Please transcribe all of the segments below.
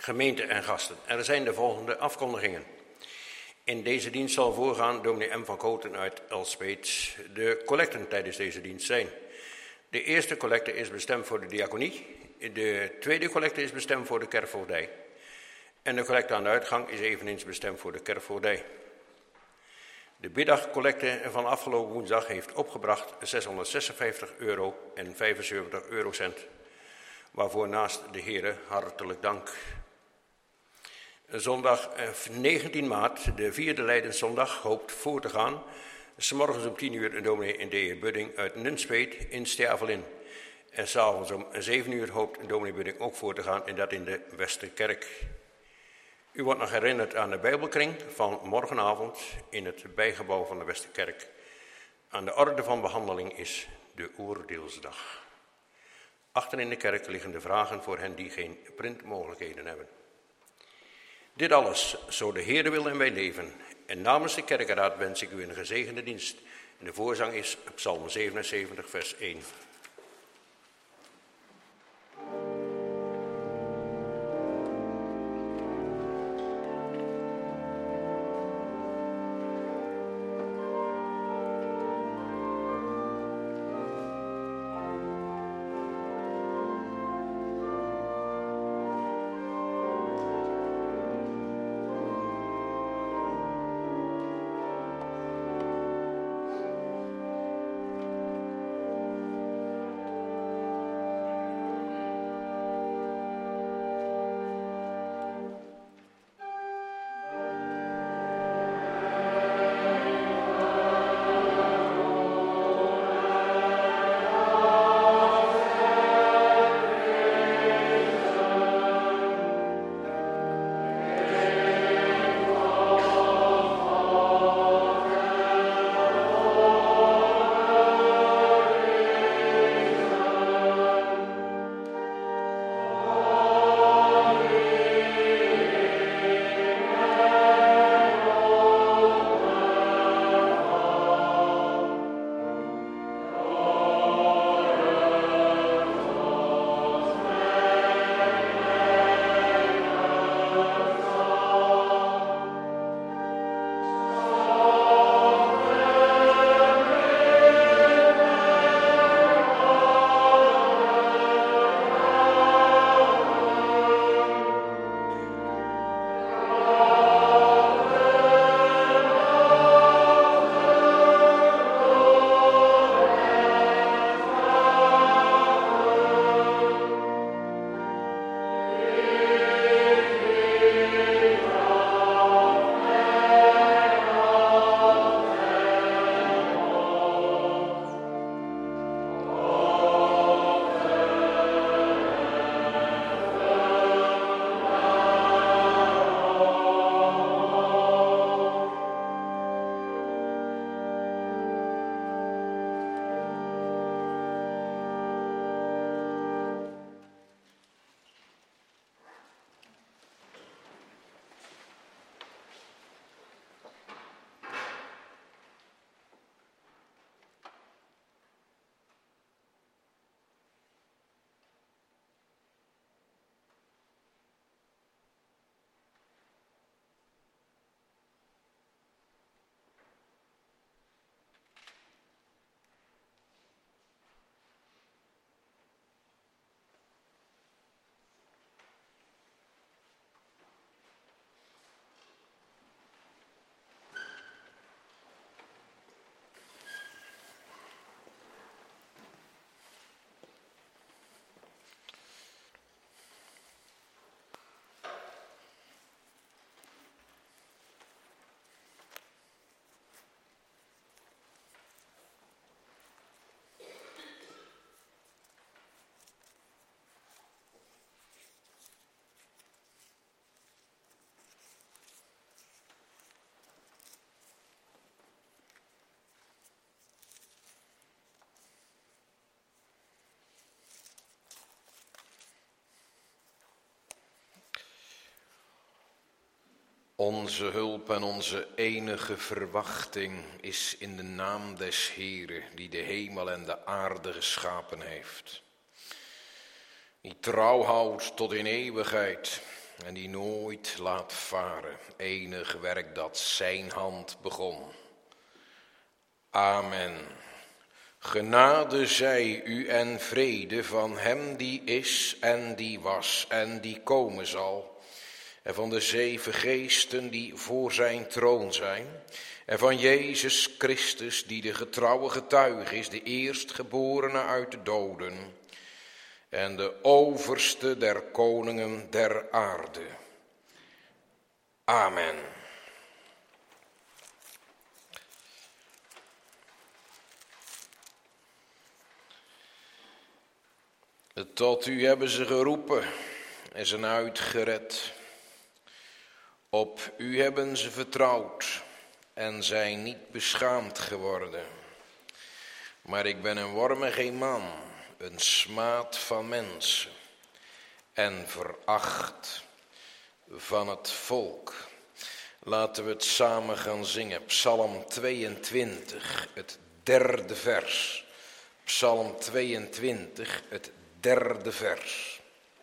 gemeente en gasten. Er zijn de volgende afkondigingen. In deze dienst zal voorgaan dominee M. van Koten uit Elspeet. De collecten tijdens deze dienst zijn: de eerste collecte is bestemd voor de diaconie. De tweede collecte is bestemd voor de kerkvoogdij. En de collecte aan de uitgang is eveneens bestemd voor de kerkvoogdij. De biddagcollecte van afgelopen woensdag heeft opgebracht €656 en 75 eurocent. Waarvoor naast de heren hartelijk dank. Zondag 19 maart, de vierde Lijdenszondag, hoopt voor te gaan. 'S morgens om 10 uur een dominee in de Budding uit Nunspeet in Stervelin. En 's avonds om 7 uur hoopt een dominee Budding ook voor te gaan en dat in de Westerkerk. U wordt nog herinnerd aan de Bijbelkring van morgenavond in het bijgebouw van de Westerkerk. Aan de orde van behandeling is de oordeelsdag. Achter in de kerk liggen de vragen voor hen die geen printmogelijkheden hebben. Dit alles, zo de Heere wil en wij leven. En namens de kerkenraad wens ik u een gezegende dienst. En de voorzang is Psalm 77, vers 1. Onze hulp en onze enige verwachting is in de naam des Heeren, die de hemel en de aarde geschapen heeft. Die trouw houdt tot in eeuwigheid en die nooit laat varen enig werk dat zijn hand begon. Amen. Genade zij u en vrede van hem die is en die was en die komen zal, en van de 7 geesten die voor zijn troon zijn, en van Jezus Christus die de getrouwe getuige is, de eerstgeborene uit de doden, en de overste der koningen der aarde. Amen. Tot u hebben ze geroepen en zijn uitgered. Op u hebben ze vertrouwd en zijn niet beschaamd geworden. Maar ik ben een worm en geen man, een smaad van mensen en veracht van het volk. Laten we het samen gaan zingen. Psalm 22, het 3e vers. Psalm 22, het 3e vers.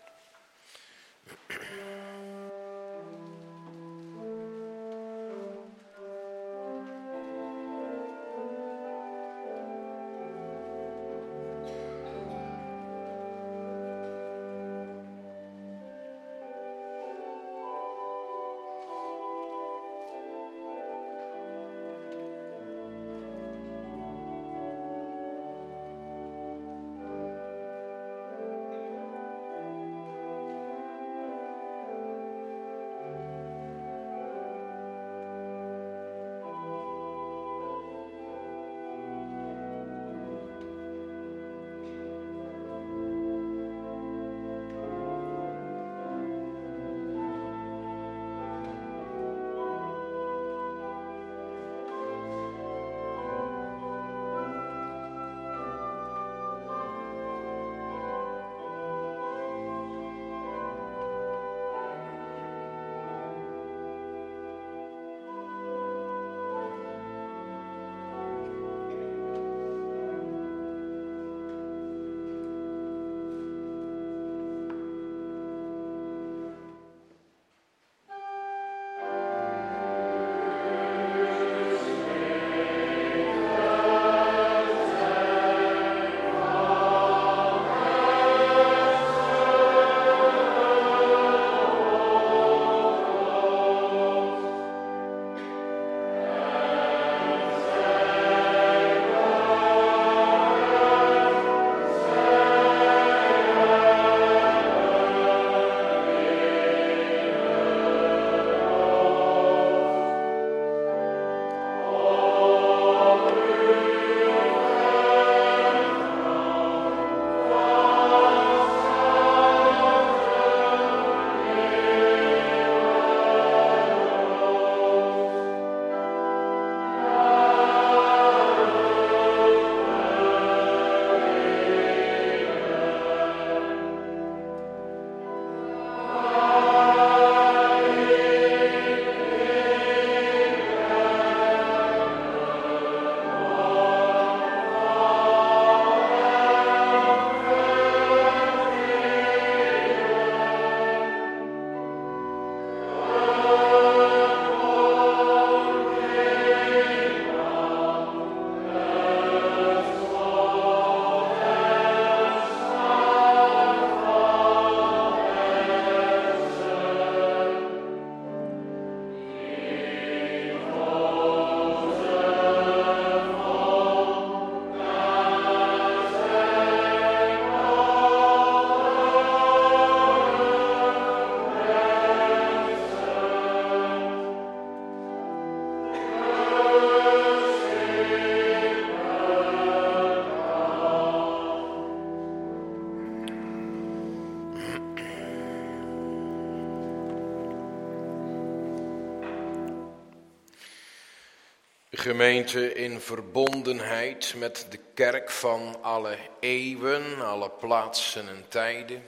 Gemeente in verbondenheid met de kerk van alle eeuwen, alle plaatsen en tijden.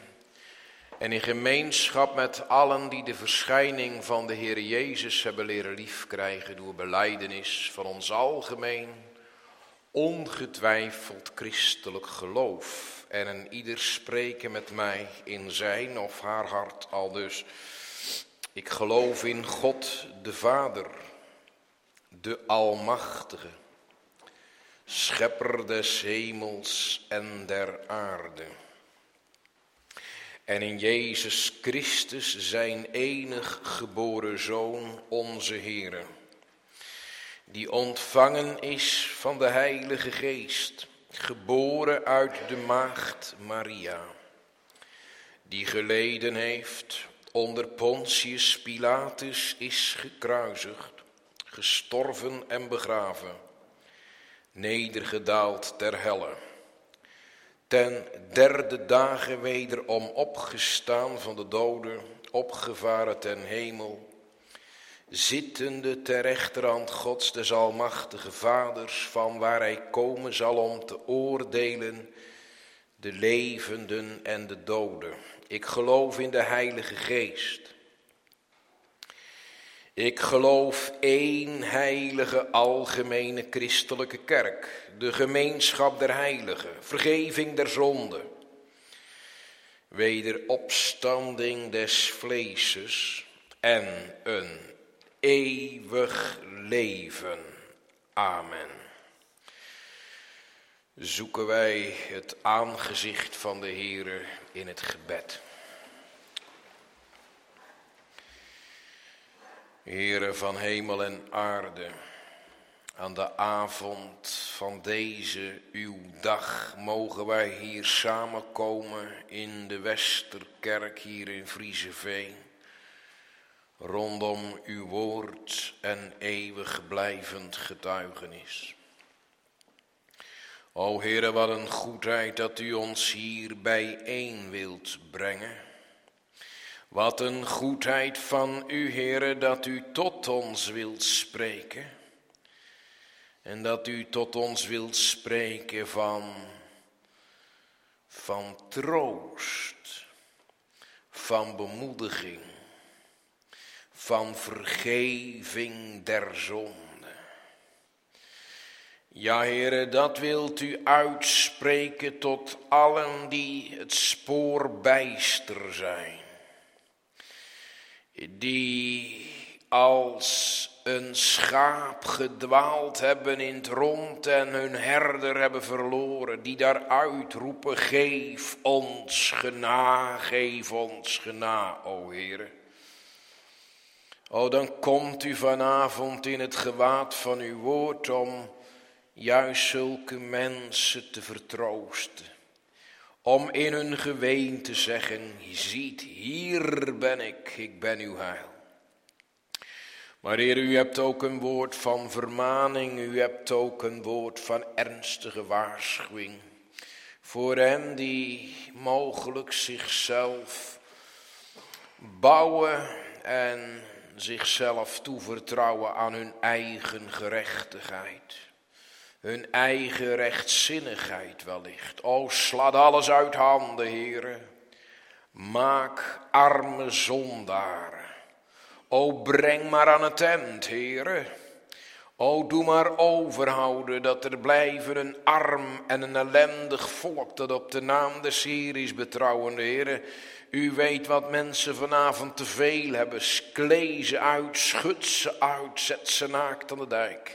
En in gemeenschap met allen die de verschijning van de Heer Jezus hebben leren liefkrijgen door belijdenis van ons algemeen, ongetwijfeld christelijk geloof. En een ieder spreken met mij in zijn of haar hart aldus. Ik geloof in God de Vader, de Almachtige, Schepper des hemels en der aarde. En in Jezus Christus, zijn enig geboren Zoon, onze Heere, die ontvangen is van de Heilige Geest, geboren uit de maagd Maria, die geleden heeft, onder Pontius Pilatus is gekruisigd, gestorven en begraven, nedergedaald ter helle, ten derde dagen wederom opgestaan van de doden, opgevaren ten hemel, zittende ter rechterhand Gods des Almachtige Vaders, van waar hij komen zal om te oordelen de levenden en de doden. Ik geloof in de Heilige Geest. Ik geloof één heilige algemene christelijke kerk, de gemeenschap der heiligen, vergeving der zonden, wederopstanding des vleeses en een eeuwig leven. Amen. Zoeken wij het aangezicht van de Heere in het gebed. Heere van hemel en aarde, aan de avond van deze uw dag mogen wij hier samenkomen in de Westerkerk hier in Vriezeveen, rondom uw woord en eeuwig blijvend getuigenis. O Heere, wat een goedheid dat u ons hier bijeen wilt brengen. Wat een goedheid van u, Heere, dat u tot ons wilt spreken. En dat u tot ons wilt spreken van troost, van bemoediging, van vergeving der zonde. Ja, Heere, dat wilt u uitspreken tot allen die het spoor bijster zijn. Die als een schaap gedwaald hebben in het rond en hun herder hebben verloren. Die daar uitroepen, geef ons gena, o Heere. O, dan komt u vanavond in het gewaad van uw woord om juist zulke mensen te vertroosten. Om in hun geween te zeggen, ziet, hier ben ik ben uw heil. Maar Heer, u hebt ook een woord van vermaning, u hebt ook een woord van ernstige waarschuwing. Voor hen die mogelijk zichzelf bouwen en zichzelf toevertrouwen aan hun eigen gerechtigheid. Hun eigen rechtzinnigheid wellicht. O, slaat alles uit handen, Heere. Maak arme zondaren. O, breng maar aan het eind, Heere. O, doe maar overhouden dat er blijven een arm en een ellendig volk dat op de naam des Heeren is betrouwende, Heere. U weet wat mensen vanavond te veel hebben. Klee ze uit, schud ze uit, zet ze naakt aan de dijk.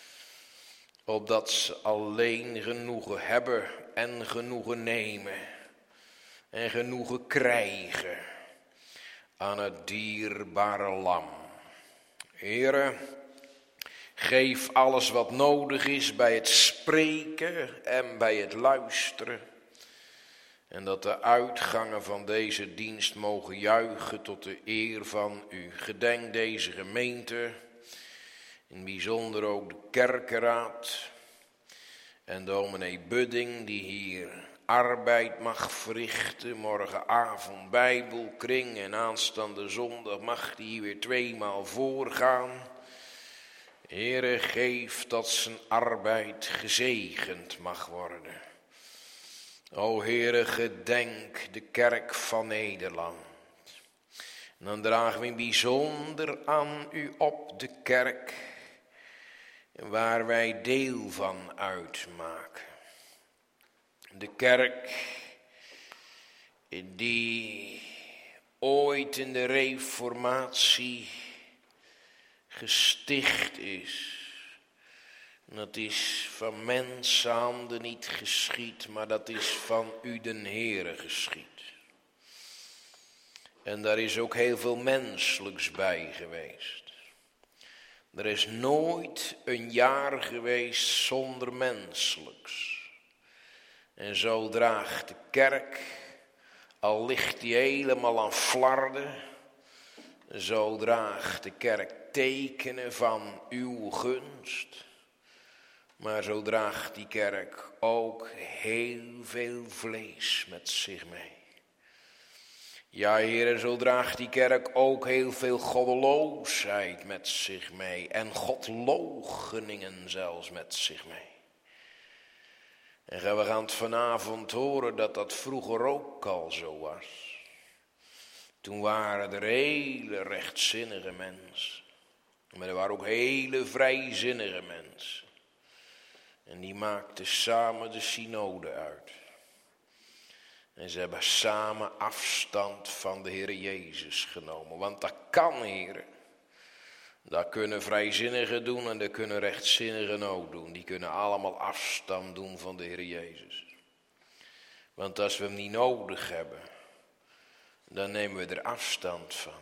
Opdat ze alleen genoegen hebben en genoegen nemen en genoegen krijgen aan het dierbare lam. Heere, geef alles wat nodig is bij het spreken en bij het luisteren. En dat de uitgangen van deze dienst mogen juichen tot de eer van u. Gedenk deze gemeente. In bijzonder ook de kerkenraad en dominee Budding die hier arbeid mag verrichten. Morgenavond bijbelkring en aanstaande zondag mag die hier weer 2-maal voorgaan. Heere, geef dat zijn arbeid gezegend mag worden. O Heere, gedenk de kerk van Nederland. En dan dragen we in bijzonder aan u op de kerk waar wij deel van uitmaken. De kerk die ooit in de Reformatie gesticht is. Dat is van menshanden niet geschied, maar dat is van u den Heere geschied. En daar is ook heel veel menselijks bij geweest. Er is nooit een jaar geweest zonder menselijks. En zo draagt de kerk, al ligt die helemaal aan flarden, zo draagt de kerk tekenen van uw gunst. Maar zo draagt die kerk ook heel veel vlees met zich mee. Ja, Heere, zo draagt die kerk ook heel veel goddeloosheid met zich mee. En godloocheningen zelfs met zich mee. En we gaan het vanavond horen dat dat vroeger ook al zo was. Toen waren er hele rechtzinnige mensen. Maar er waren ook hele vrijzinnige mensen. En die maakten samen de synode uit. En ze hebben samen afstand van de Heer Jezus genomen. Want dat kan, Heer. Dat kunnen vrijzinnigen doen en dat kunnen rechtzinnigen ook doen. Die kunnen allemaal afstand doen van de Heer Jezus. Want als we hem niet nodig hebben, dan nemen we er afstand van.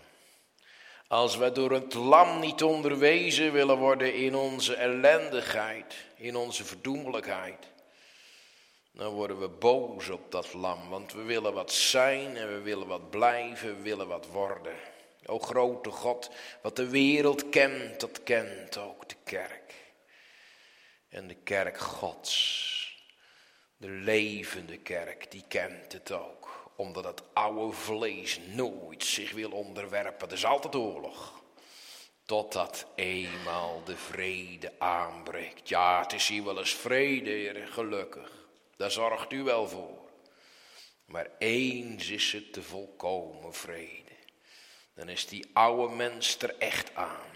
Als we door het lam niet onderwezen willen worden in onze ellendigheid, in onze verdoemelijkheid, dan worden we boos op dat lam. Want we willen wat zijn en we willen wat blijven, we willen wat worden. O grote God, wat de wereld kent, dat kent ook de kerk. En de kerk Gods, de levende kerk, die kent het ook. Omdat het oude vlees nooit zich wil onderwerpen. Er is altijd oorlog. Totdat eenmaal de vrede aanbreekt. Ja, het is hier wel eens vrede, Heer, gelukkig. Daar zorgt u wel voor. Maar eens is het de volkomen vrede. Dan is die oude mens er echt aan.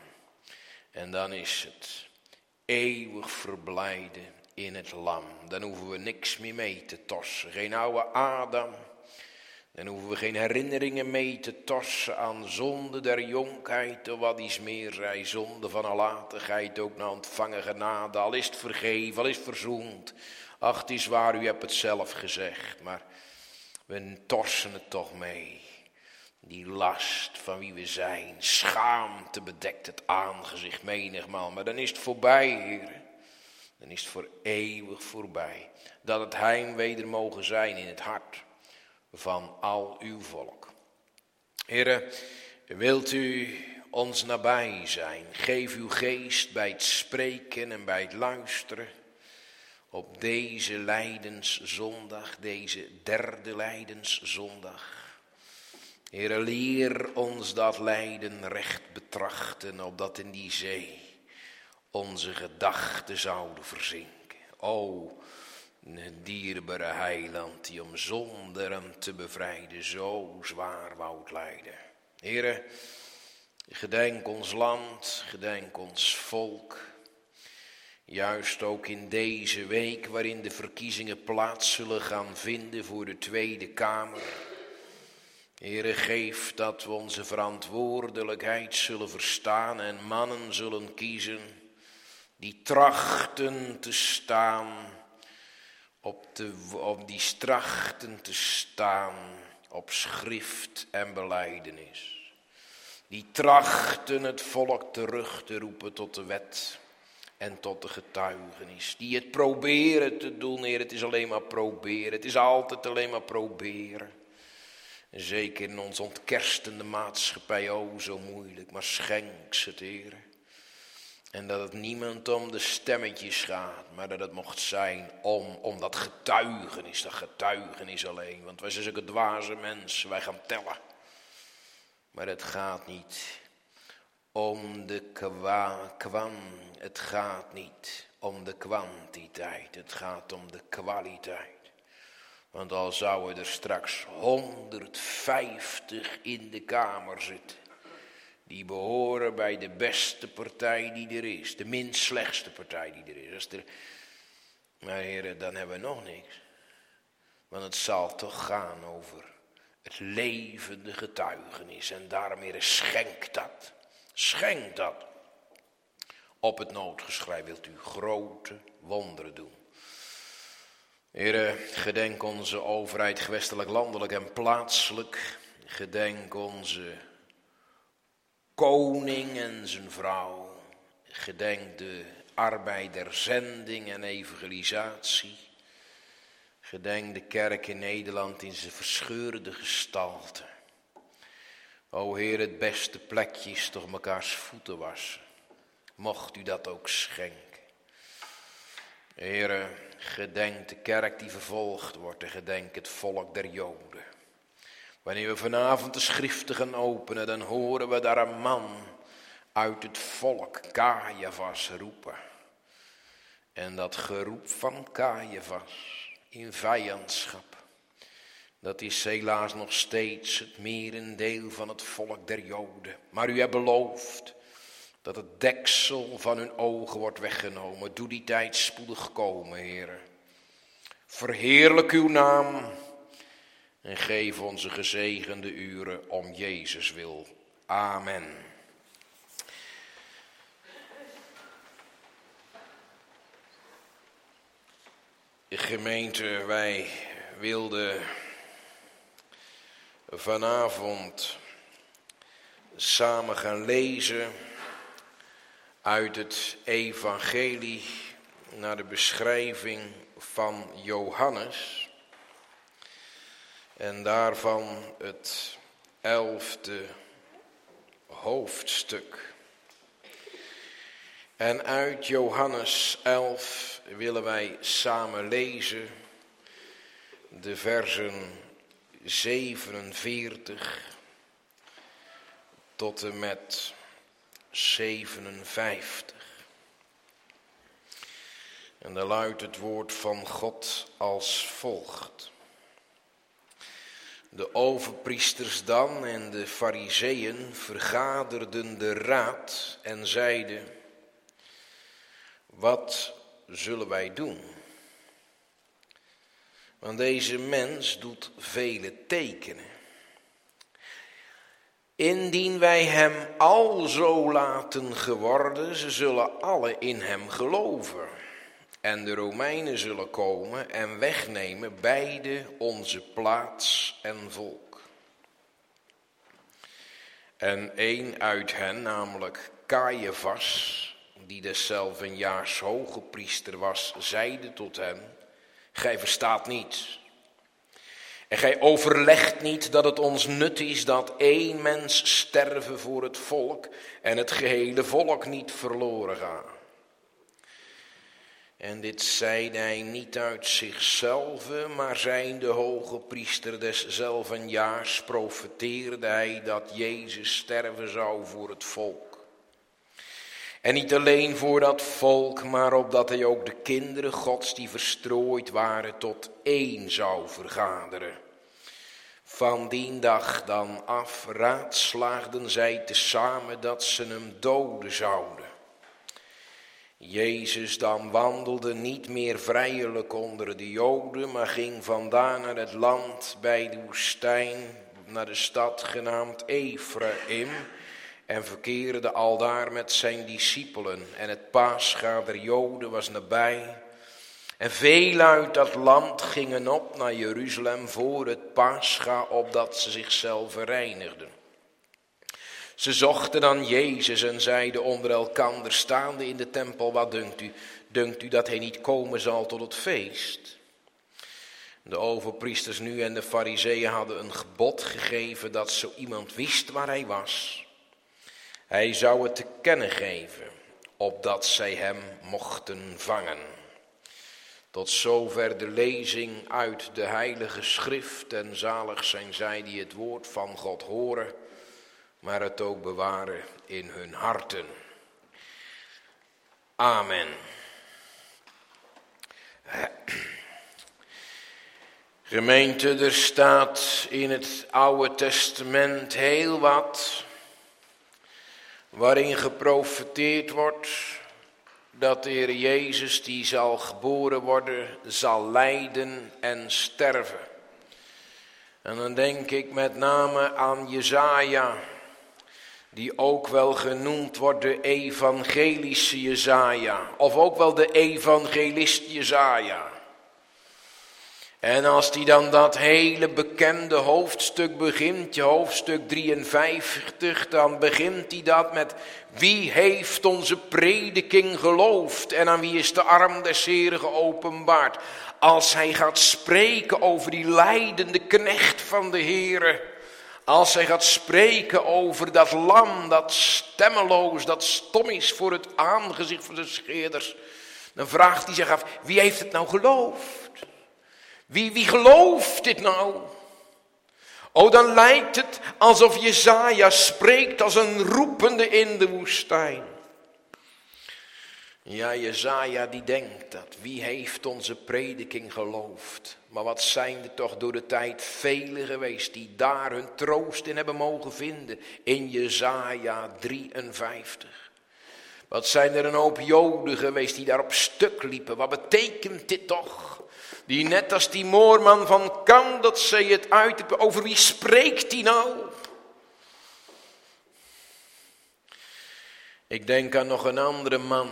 En dan is het eeuwig verblijden in het lam. Dan hoeven we niks meer mee te torsen. Geen oude Adam. Dan hoeven we geen herinneringen mee te torsen aan zonde der jonkheid. Of wat iets meer zij, zonde van nalatigheid, ook na ontvangen genade. Al is het vergeven, al is het verzoend. Ach, het is waar, u hebt het zelf gezegd. Maar we torsen het toch mee. Die last van wie we zijn. Schaamte bedekt het aangezicht menigmaal. Maar dan is het voorbij, Heer. Dan is het voor eeuwig voorbij. Dat het heimwee er mogen zijn in het hart van al uw volk. Heere, wilt u ons nabij zijn? Geef uw geest bij het spreken en bij het luisteren. Op deze lijdenszondag, deze derde lijdenszondag. Heere, leer ons dat lijden recht betrachten, opdat in die zee onze gedachten zouden verzinken. O, dierbare heiland, die om zonderen te bevrijden zo zwaar wou lijden. Heere, gedenk ons land, gedenk ons volk. Juist ook in deze week waarin de verkiezingen plaats zullen gaan vinden voor de Tweede Kamer. Heere, geef dat we onze verantwoordelijkheid zullen verstaan en mannen zullen kiezen die trachten te staan op schrift en belijdenis. Die trachten het volk terug te roepen tot de wet en tot de getuigenis. Die het proberen te doen, Heer, het is alleen maar proberen. Het is altijd alleen maar proberen. En zeker in onze ontkerstende maatschappij, zo moeilijk. Maar schenk ze het, Heer. En dat het niemand om de stemmetjes gaat, maar dat het mocht zijn om dat getuigenis alleen. Want wij zijn zulke dwaze mensen, wij gaan tellen. Maar het gaat niet om het gaat niet om de kwantiteit, het gaat om de kwaliteit. Want al zouden er straks 150 in de Kamer zitten, die behoren bij de beste partij die er is, de minst slechtste partij die er is. Maar heren, dan hebben we nog niks. Want het zal toch gaan over Het levende getuigenis. En daarom, Heere, schenk dat. Op het noodgeschrei wilt u grote wonderen doen. Heere, gedenk onze overheid, gewestelijk, landelijk en plaatselijk. Gedenk onze koning en zijn vrouw. Gedenk de arbeid der zending en evangelisatie. Gedenk de kerk in Nederland in zijn verscheurde gestalte. O Heer, het beste plekje is toch mekaars voeten wassen. Mocht u dat ook schenken. Heere, gedenk de kerk die vervolgd wordt en gedenk het volk der Joden. Wanneer we vanavond de schriften gaan openen, dan horen we daar een man uit het volk Caiaphas roepen. En dat geroep van Caiaphas in vijandschap, dat is helaas nog steeds het merendeel van het volk der Joden. Maar u hebt beloofd dat het deksel van hun ogen wordt weggenomen. Doe die tijd spoedig komen, Heere. Verheerlijk uw naam en geef onze gezegende uren om Jezus wil. Amen. Gemeente, wij wilden vanavond samen gaan lezen uit het evangelie naar de beschrijving van Johannes. En daarvan het 11e hoofdstuk. En uit Johannes 11 willen wij samen lezen de versen 47 tot en met 57. En daar luidt het woord van God als volgt. De overpriesters dan en de farizeeën vergaderden de raad en zeiden: wat zullen wij doen? Want deze mens doet vele tekenen. Indien wij hem alzo laten geworden, ze zullen alle in hem geloven. En de Romeinen zullen komen en wegnemen beide onze plaats en volk. En een uit hen, namelijk Caiaphas, die deszelfs een jaars hoge priester was, zeide tot hen: gij verstaat niet. En gij overlegt niet dat het ons nut is dat één mens sterven voor het volk en het gehele volk niet verloren gaat. En dit zeide hij niet uit zichzelf, maar zijnde hoge priester deszelfs jaars profeteerde hij dat Jezus sterven zou voor het volk. En niet alleen voor dat volk, maar opdat hij ook de kinderen Gods die verstrooid waren tot één zou vergaderen. Van die dag dan af raadslaagden zij tezamen dat ze hem doden zouden. Jezus dan wandelde niet meer vrijelijk onder de Joden, maar ging vandaan naar het land bij de woestijn, naar de stad genaamd Ephraim, en verkeerde aldaar met zijn discipelen. En het Pascha der Joden was nabij. En veel uit dat land gingen op naar Jeruzalem voor het Pascha, opdat ze zichzelf reinigden. Ze zochten dan Jezus en zeiden onder elkander staande in de tempel: wat dunkt u? Dunkt u dat hij niet komen zal tot het feest? De overpriesters nu en de farizeeën hadden een gebod gegeven dat zo iemand wist waar hij was. Hij zou het te kennen geven, opdat zij hem mochten vangen. Tot zover de lezing uit de Heilige Schrift. En zalig zijn zij die het woord van God horen, maar het ook bewaren in hun harten. Amen. Gemeente, er staat in het Oude Testament heel wat waarin geprofeteerd wordt dat de Heer Jezus, die zal geboren worden, zal lijden en sterven. En dan denk ik met name aan Jesaja, die ook wel genoemd wordt de evangelische Jesaja, of ook wel de evangelist Jesaja. En als die dan dat hele bekende hoofdstuk begint, hoofdstuk 53, dan begint hij dat met: wie heeft onze prediking geloofd en aan wie is de arm des Heren geopenbaard? Als hij gaat spreken over die lijdende knecht van de Heren, als hij gaat spreken over dat lam dat stemmeloos, dat stom is voor het aangezicht van de scheerders, dan vraagt hij zich af: wie heeft het nou geloofd? Wie gelooft dit nou? Oh, dan lijkt het alsof Jesaja spreekt als een roepende in de woestijn. Ja, Jesaja die denkt dat. Wie heeft onze prediking geloofd? Maar wat zijn er toch door de tijd velen geweest die daar hun troost in hebben mogen vinden. In Jesaja 53. Wat zijn er een hoop Joden geweest die daar op stuk liepen. Wat betekent dit toch? Die net als die moorman van Kan, dat zij het uit. Over wie spreekt die nou? Ik denk aan nog een andere man.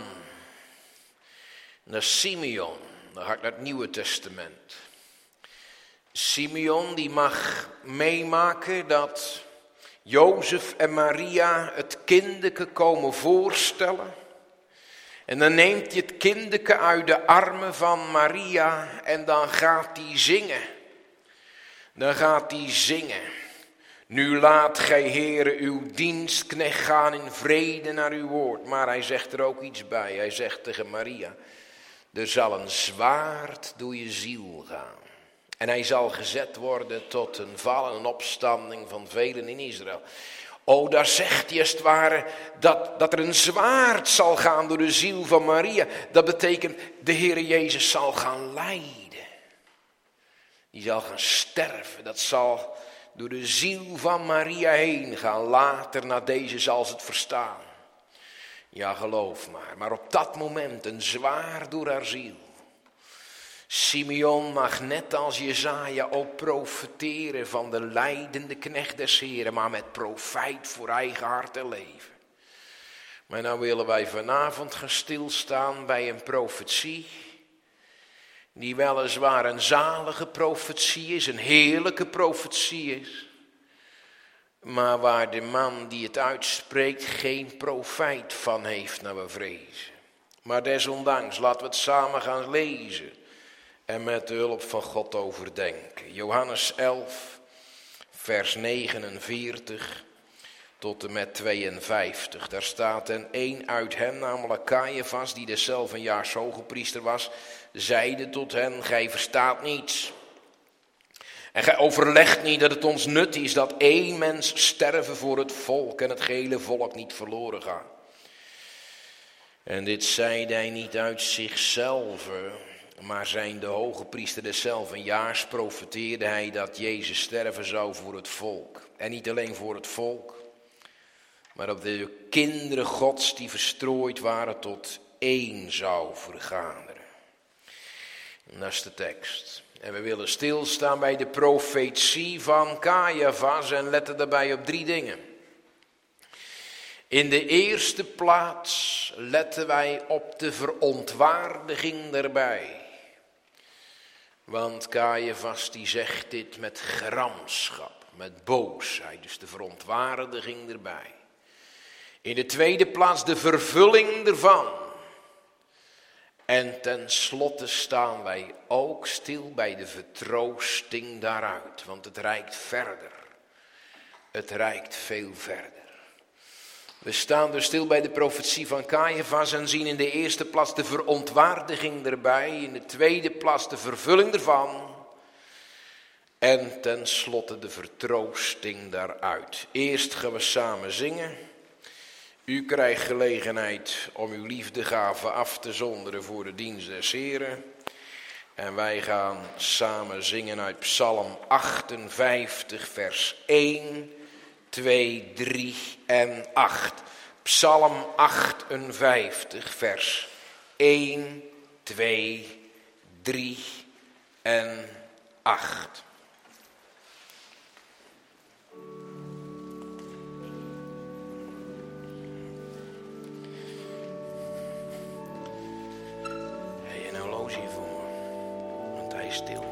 Dat is Simeon. Dan ga ik naar het Nieuwe Testament. Simeon die mag meemaken dat Jozef en Maria het kindeke komen voorstellen. En dan neemt hij het kindeke uit de armen van Maria en dan gaat hij zingen. Dan gaat hij zingen. Nu laat gij, Heere, uw dienstknecht gaan in vrede naar uw woord. Maar hij zegt er ook iets bij. Hij zegt tegen Maria: er zal een zwaard door je ziel gaan. En hij zal gezet worden tot een val en een opstanding van velen in Israël. Oh, daar zegt hij als het ware dat er een zwaard zal gaan door de ziel van Maria. Dat betekent, de Heere Jezus zal gaan lijden. Die zal gaan sterven. Dat zal door de ziel van Maria heen gaan. Later na deze zal ze het verstaan. Ja, geloof maar. Maar op dat moment een zwaard door haar ziel. Simeon mag net als Jesaja ook profiteren van de lijdende knecht des Heren, maar met profijt voor eigen hart en leven. Maar nou willen wij vanavond gaan stilstaan bij een profetie, die weliswaar een zalige profetie is, een heerlijke profetie is, maar waar de man die het uitspreekt geen profijt van heeft, naar we vrezen. Maar desondanks, laten we het samen gaan lezen. En met de hulp van God overdenken. Johannes 11, vers 49 tot en met 52. Daar staat: en één uit hen, namelijk Caiaphas, die deszelfs een jaar hogepriester was, zeide tot hen: gij verstaat niets. En gij overlegt niet dat het ons nut is dat één mens sterven voor het volk en het gehele volk niet verloren gaat. En dit zeide hij niet uit zichzelf, maar zijn de hoge priester deszelfs een jaars profeteerde hij dat Jezus sterven zou voor het volk. En niet alleen voor het volk, maar dat de kinderen Gods die verstrooid waren tot één zou vergaderen. En dat is de tekst. En we willen stilstaan bij de profetie van Caiaphas en letten daarbij op 3 dingen. In de eerste plaats letten wij op de verontwaardiging daarbij. Want Caiaphas die zegt dit met gramschap, met boosheid, dus de verontwaardiging erbij. In de tweede plaats de vervulling ervan. En tenslotte staan wij ook stil bij de vertroosting daaruit, want het reikt verder. Het reikt veel verder. We staan dus stil bij de profetie van Caiaphas en zien in de eerste plaats de verontwaardiging erbij, in de tweede plaats de vervulling ervan en tenslotte de vertroosting daaruit. Eerst gaan we samen zingen. U krijgt gelegenheid om uw liefdegave af te zonderen voor de dienst des Heren. En wij gaan samen zingen uit Psalm 58 vers 1, 2, 3 en 8. Psalm 58 vers 1, 2, 3 en 8. zij stil.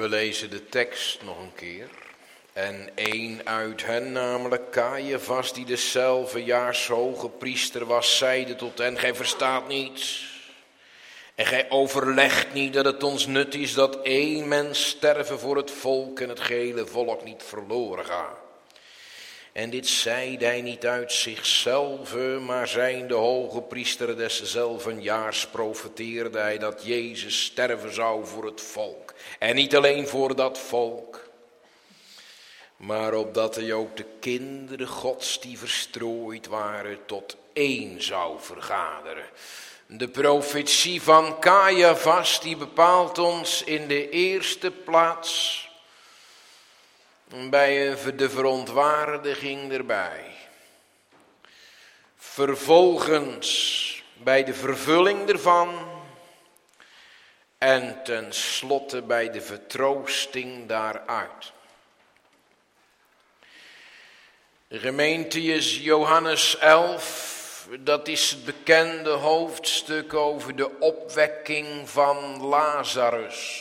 We lezen de tekst nog een keer. En een uit hen, namelijk Caiaphas, die dezelfde jaarshoge priester was, zeide tot hen: gij verstaat niets. En gij overlegt niet dat het ons nut is dat één mens sterven voor het volk en het gehele volk niet verloren gaat. En dit zeide hij niet uit zichzelf, maar zijnde hoge priester deszelfden jaars profeteerde hij dat Jezus sterven zou voor het volk. En niet alleen voor dat volk, maar opdat hij ook de kinderen Gods die verstrooid waren tot één zou vergaderen. De profetie van Caiaphas die bepaalt ons in de eerste plaats bij de verontwaardiging erbij. Vervolgens bij de vervulling ervan. En tenslotte bij de vertroosting daaruit. De gemeente is Johannes 11. Dat is het bekende hoofdstuk over de opwekking van Lazarus.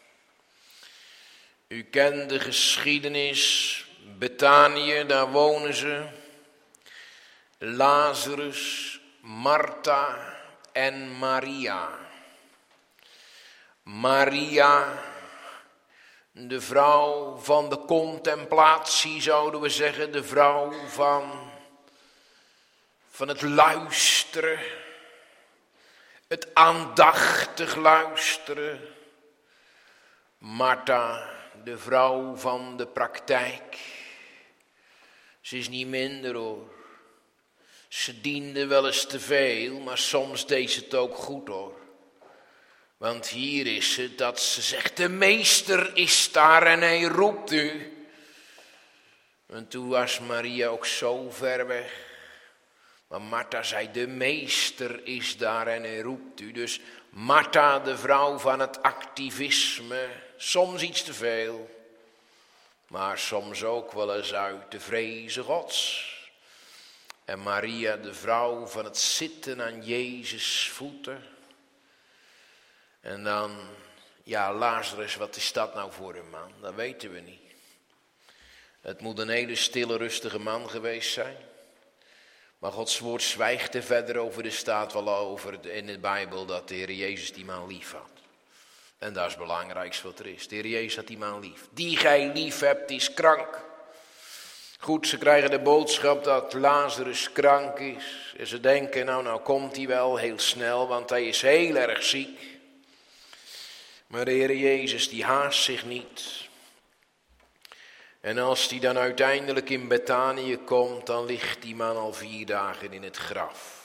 U kent de geschiedenis, Betanië, daar wonen ze. Lazarus, Martha en Maria. Maria, de vrouw van de contemplatie zouden we zeggen, de vrouw van het luisteren, het aandachtig luisteren. Martha, de vrouw van de praktijk. Ze is niet minder hoor. Ze diende wel eens te veel, maar soms deed ze het ook goed hoor. Want hier is het dat ze zegt, de meester is daar en hij roept u. En toen was Maria ook zo ver weg. Maar Martha zei, de meester is daar en hij roept u. Dus Martha, de vrouw van het activisme, soms iets te veel. Maar soms ook wel eens uit de vreze Gods. En Maria, de vrouw van het zitten aan Jezus' voeten. En dan, ja, Lazarus, wat is dat nou voor een man? Dat weten we niet. Het moet een hele stille, rustige man geweest zijn. Maar Gods woord zwijgt er verder over. Er staat wel over in de Bijbel dat de Heer Jezus die man lief had. En dat is het belangrijkste wat er is. De Heer Jezus had die man lief. Die gij lief hebt, is krank. Goed, ze krijgen de boodschap dat Lazarus krank is. En ze denken, nou komt hij wel heel snel, want hij is heel erg ziek. Maar de Heer Jezus die haast zich niet. En als hij dan uiteindelijk in Betanië komt, dan ligt die man al 4 dagen in het graf.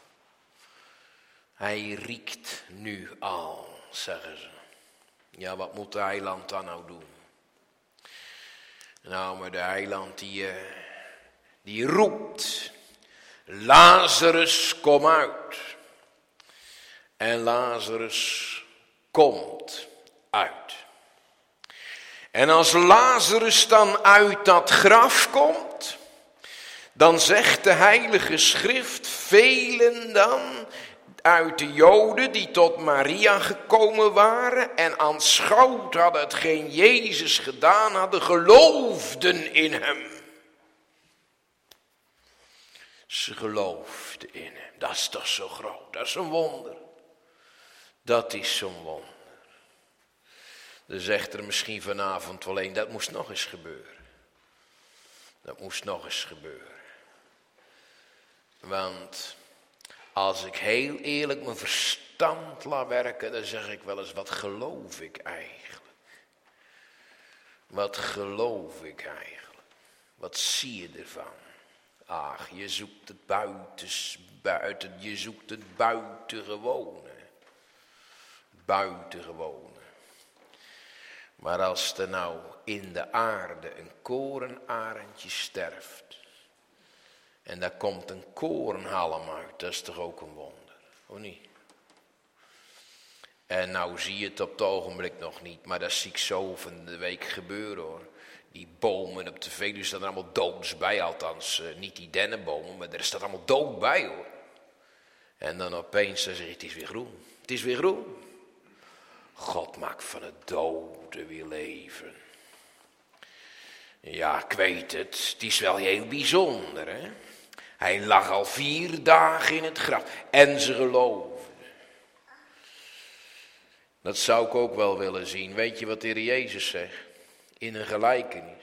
Hij riekt nu al, zeggen ze. Ja, wat moet de heiland dan nou doen? Nou, maar de heiland die roept, Lazarus, kom uit. En Lazarus komt uit. En als Lazarus dan uit dat graf komt, dan zegt de Heilige Schrift, velen dan uit de Joden die tot Maria gekomen waren en aanschouwd hadden hetgeen Jezus gedaan hadden, geloofden in hem. Ze geloofden in hem. Dat is toch zo groot, dat is een wonder. Dat is zo'n wonder. Dan zegt er misschien vanavond wel een, dat moest nog eens gebeuren. Dat moest nog eens gebeuren. Want als ik heel eerlijk mijn verstand laat werken, dan zeg ik wel eens, wat geloof ik eigenlijk? Wat geloof ik eigenlijk? Wat zie je ervan? Ach, je zoekt het buiten, je zoekt het buitengewone. Buitengewone. Maar als er nou in de aarde een korenarendje sterft. En daar komt een korenhalm uit. Dat is toch ook een wonder. Of niet? En nou zie je het op het ogenblik nog niet. Maar dat zie ik zo van de week gebeuren hoor. Die bomen op de Veluwe staan er allemaal doods bij. Althans niet die dennenbomen. Maar er staat allemaal dood bij hoor. En dan opeens dan zeg je, het is weer groen. Het is weer groen. God maakt van het dode weer leven. Ja, ik weet het. Het is wel heel bijzonder, hè. Hij lag al 4 dagen in het graf. En ze geloofden. Dat zou ik ook wel willen zien. Weet je wat de Heer Jezus zegt? In een gelijkenis.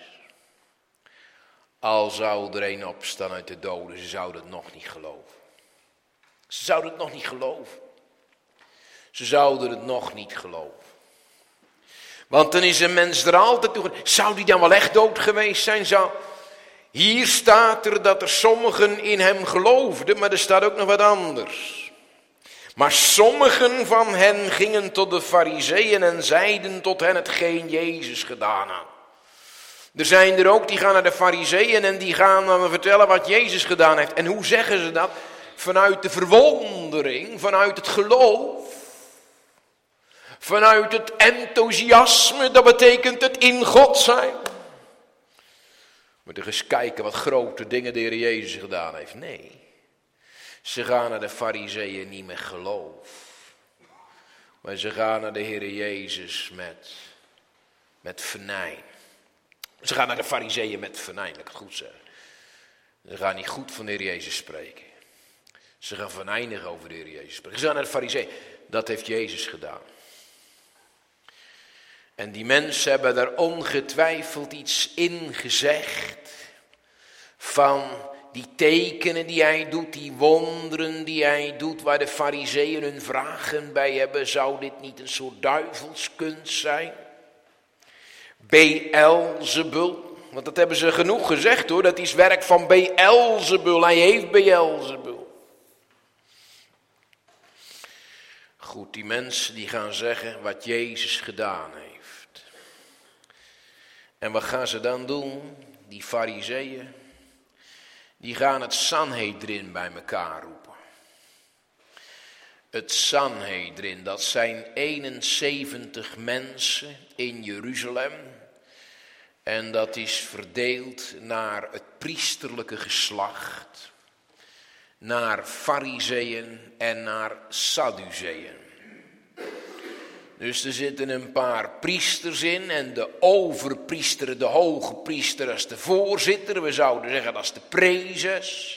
Al zou er een opstaan uit de doden, ze zouden het nog niet geloven. Ze zouden het nog niet geloven. Ze zouden het nog niet geloven. Want dan is een mens er altijd toe. Zou die dan wel echt dood geweest zijn? Hier staat er dat er sommigen in hem geloofden, maar er staat ook nog wat anders. Maar sommigen van hen gingen tot de Farizeeën en zeiden tot hen hetgeen Jezus gedaan had. Er zijn er ook die gaan naar de Farizeeën en die gaan dan vertellen wat Jezus gedaan heeft. En hoe zeggen ze dat? Vanuit de verwondering, vanuit het geloof. Vanuit het enthousiasme, dat betekent het in God zijn. Moet je eens kijken wat grote dingen de Heer Jezus gedaan heeft. Nee, ze gaan naar de Farizeeën niet met geloof. Maar ze gaan naar de Heer Jezus met venijn. Ze gaan naar de Farizeeën met venijn, laat ik het goed zeggen. Ze gaan niet goed van de Heer Jezus spreken. Ze gaan venijnig over de Heer Jezus spreken. Ze gaan naar de Farizeeën. Dat heeft Jezus gedaan. En die mensen hebben daar ongetwijfeld iets in gezegd. Van die tekenen die hij doet, die wonderen die hij doet, waar de Farizeeën hun vragen bij hebben. Zou dit niet een soort duivelskunst zijn? Beelzebul, want dat hebben ze genoeg gezegd hoor, dat is werk van Beelzebul, hij heeft Beelzebul. Goed, die mensen die gaan zeggen wat Jezus gedaan heeft. En wat gaan ze dan doen? Die Farizeeën, die gaan het Sanhedrin bij elkaar roepen. Het Sanhedrin, dat zijn 71 mensen in Jeruzalem. En dat is verdeeld naar het priesterlijke geslacht, naar Farizeeën en naar Sadduceeën. Dus er zitten een paar priesters in en de overpriester, de hoge priester als de voorzitter. We zouden zeggen dat is de prezes.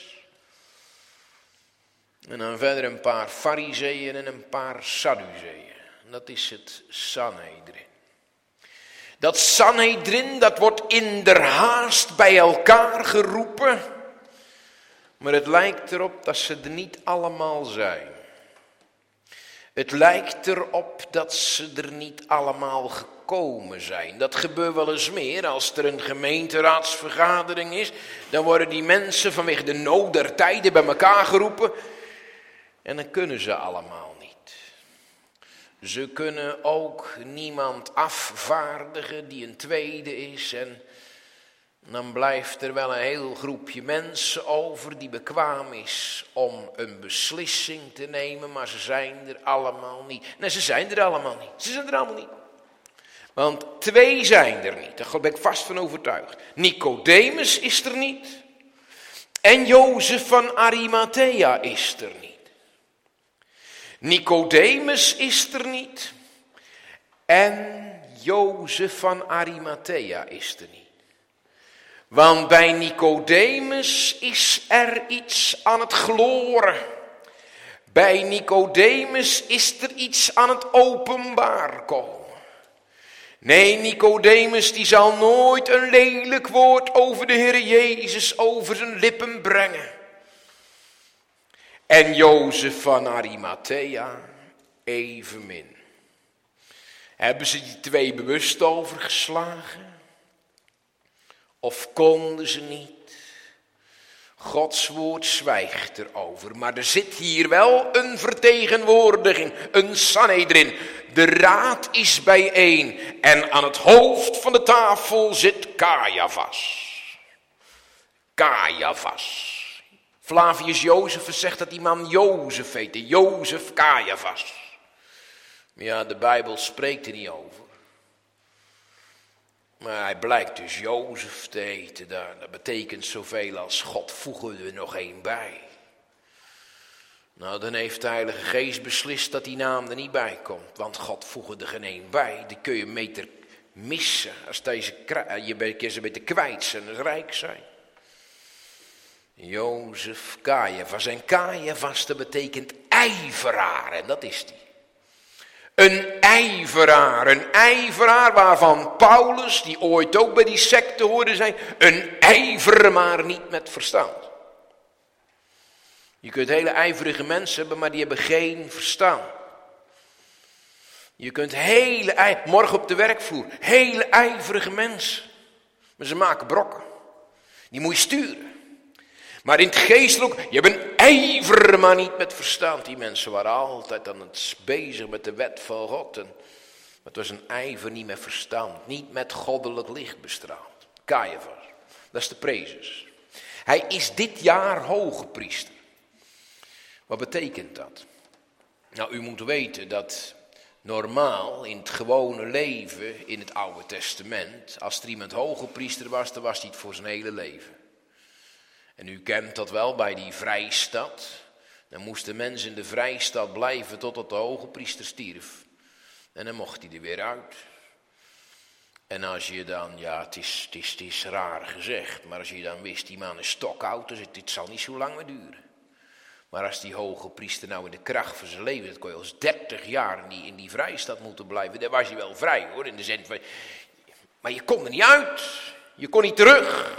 En dan verder een paar Farizeeën en een paar Sadduceeën. Dat is het Sanhedrin. Dat Sanhedrin, dat wordt inderhaast bij elkaar geroepen. Maar het lijkt erop dat ze er niet allemaal zijn. Het lijkt erop dat ze er niet allemaal gekomen zijn. Dat gebeurt wel eens meer. Als er een gemeenteraadsvergadering is, dan worden die mensen vanwege de nood der tijden bij elkaar geroepen. En dan kunnen ze allemaal niet. Ze kunnen ook niemand afvaardigen die een tweede is. En dan blijft er wel een heel groepje mensen over die bekwaam is om een beslissing te nemen. Maar ze zijn er allemaal niet. Nee, ze zijn er allemaal niet. Ze zijn er allemaal niet. Want 2 zijn er niet. Daar ben ik vast van overtuigd. Nicodemus is er niet. En Jozef van Arimathea is er niet. Nicodemus is er niet. En Jozef van Arimathea is er niet. Want bij Nicodemus is er iets aan het gloren. Bij Nicodemus is er iets aan het openbaar komen. Nee, Nicodemus die zal nooit een lelijk woord over de Heer Jezus over zijn lippen brengen. En Jozef van Arimathea evenmin. Hebben ze die 2 bewust overgeslagen? Of konden ze niet? Gods woord zwijgt erover. Maar er zit hier wel een vertegenwoordiging, een Sanhedrin. De raad is bijeen. En aan het hoofd van de tafel zit Caiaphas. Caiaphas. Flavius Josephus zegt dat die man Jozef heette. Jozef Caiaphas. Maar ja, de Bijbel spreekt er niet over. Maar hij blijkt dus Jozef te heten. Dat betekent zoveel als God voegen we er nog één bij. Nou, dan heeft de Heilige Geest beslist dat die naam er niet bij komt. Want God voegt er geen een bij. Die kun je een meter missen. Als je een beetje kwijt zijn, als rijk zijn. Jozef, Caiaphas. En Caiaphas, dat betekent ijveraar. En dat is die. Een ijveraar waarvan Paulus, die ooit ook bij die secte hoorde zijn, een ijver maar niet met verstand. Je kunt hele ijverige mensen hebben, maar die hebben geen verstand. Je kunt morgen op de werkvloer, hele ijverige mensen, maar ze maken brokken. Die moet je sturen. Maar in het geestelijk, je hebt een ijver maar niet met verstand. Die mensen waren altijd aan het bezig met de wet van God. Maar het was een ijver niet met verstand, niet met goddelijk licht bestraald. Caiaphas, dat is de prezes. Hij is dit jaar hoge priester. Wat betekent dat? Nou, u moet weten dat normaal in het gewone leven in het Oude Testament, als er iemand hoge priester was, dan was hij het voor zijn hele leven. En u kent dat wel bij die vrijstad. Dan moest de mens in de vrijstad blijven totdat de hoge priester stierf. En dan mocht hij er weer uit. En als je dan, ja, het is raar gezegd, maar als je dan wist, die man is stokoud, dus dit zal niet zo lang meer duren. Maar als die hoge priester nou in de kracht van zijn leven, dat kon je als 30 jaar in die vrijstad moeten blijven, dan was hij wel vrij hoor, in de zin van, maar je kon er niet uit, je kon niet terug.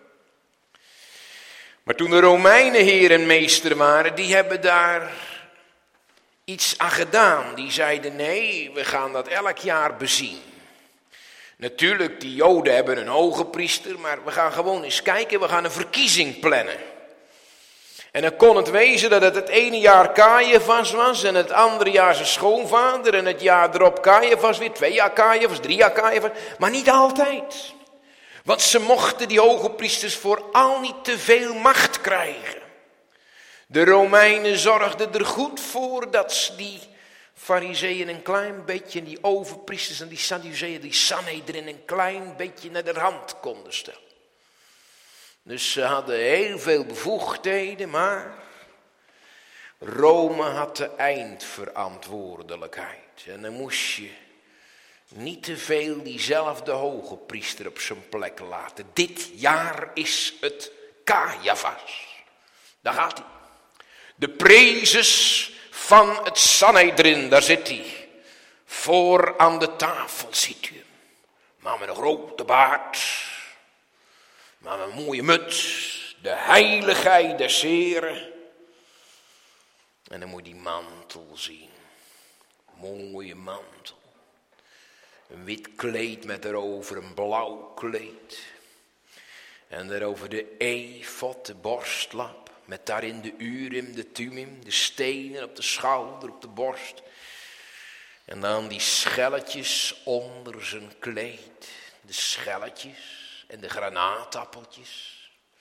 Maar toen de Romeinen heer en meester waren, die hebben daar iets aan gedaan. Die zeiden nee, we gaan dat elk jaar bezien. Natuurlijk, die Joden hebben een hoge priester, maar we gaan gewoon eens kijken, we gaan een verkiezing plannen. En dan kon het wezen dat het ene jaar Caiaphas was en het andere jaar zijn schoonvader en het jaar erop Caiaphas weer, 2 jaar Caiaphas, 3 jaar Caiaphas, maar niet altijd. Want ze mochten die hoge priesters vooral niet te veel macht krijgen. De Romeinen zorgden er goed voor dat ze die Farizeeën een klein beetje, en die overpriesters en die Sadduceeën, die Sanhedrin een klein beetje naar de hand konden stellen. Dus ze hadden heel veel bevoegdheden, maar Rome had de eindverantwoordelijkheid. En dan moest je niet te veel diezelfde hoge priester op zijn plek laten. Dit jaar is het Caiaphas. Daar gaat hij. De prezes van het Sanhedrin, daar zit hij. Voor aan de tafel ziet u hem. Maar met een grote baard. Maar met een mooie muts. De heiligheid des Heren. En dan moet je die mantel zien. Mooie mantel. Een wit kleed met erover een blauw kleed. En daarover de efod, de borstlap. Met daarin de urim, de tumim, de stenen op de schouder, op de borst. En dan die schelletjes onder zijn kleed. De schelletjes en de granaatappeltjes.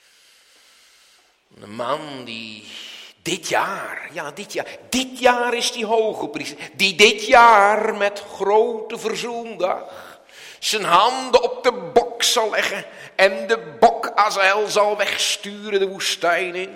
Een man die dit jaar is die hoge priester. Die dit jaar met grote verzoendag zijn handen op de bok zal leggen. En de bok Azael zal wegsturen de woestijn in.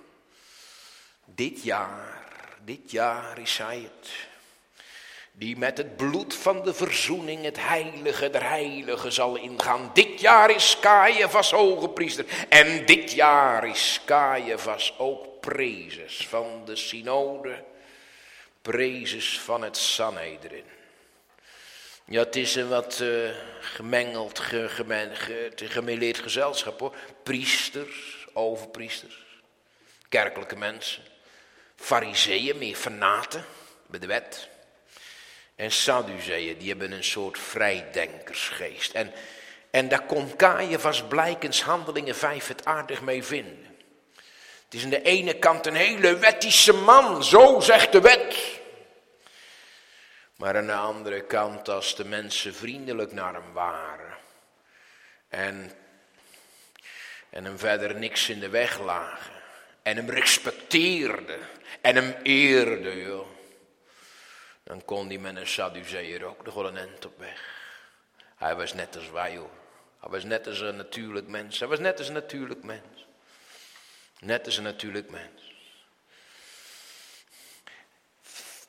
Dit jaar is hij het. Die met het bloed van de verzoening het heilige der heiligen zal ingaan. Dit jaar is Caiaphas hoge priester. En dit jaar is Caiaphas ook prezes van de synode. Prezes van het Sanhedrin. Ja, het is een wat gemengeld, gemêleerd gezelschap hoor. Priesters, overpriesters, kerkelijke mensen. Farizeeën, meer fanaten bij de wet. En Sadduceeën, die hebben een soort vrijdenkersgeest. En daar kon Caiaphas blijkens Handelingen 5 het aardig mee vinden. Het is aan de ene kant een hele wettische man, zo zegt de wet. Maar aan de andere kant, als de mensen vriendelijk naar hem waren. En hem verder niks in de weg lagen. En hem respecteerden. En hem eerden, joh. Dan kon hij met een Sadduceeër ook nog wel een end op weg. Hij was net als wij hoor. Hij was net als een natuurlijk mens. Hij was net als een natuurlijk mens. Net als een natuurlijk mens.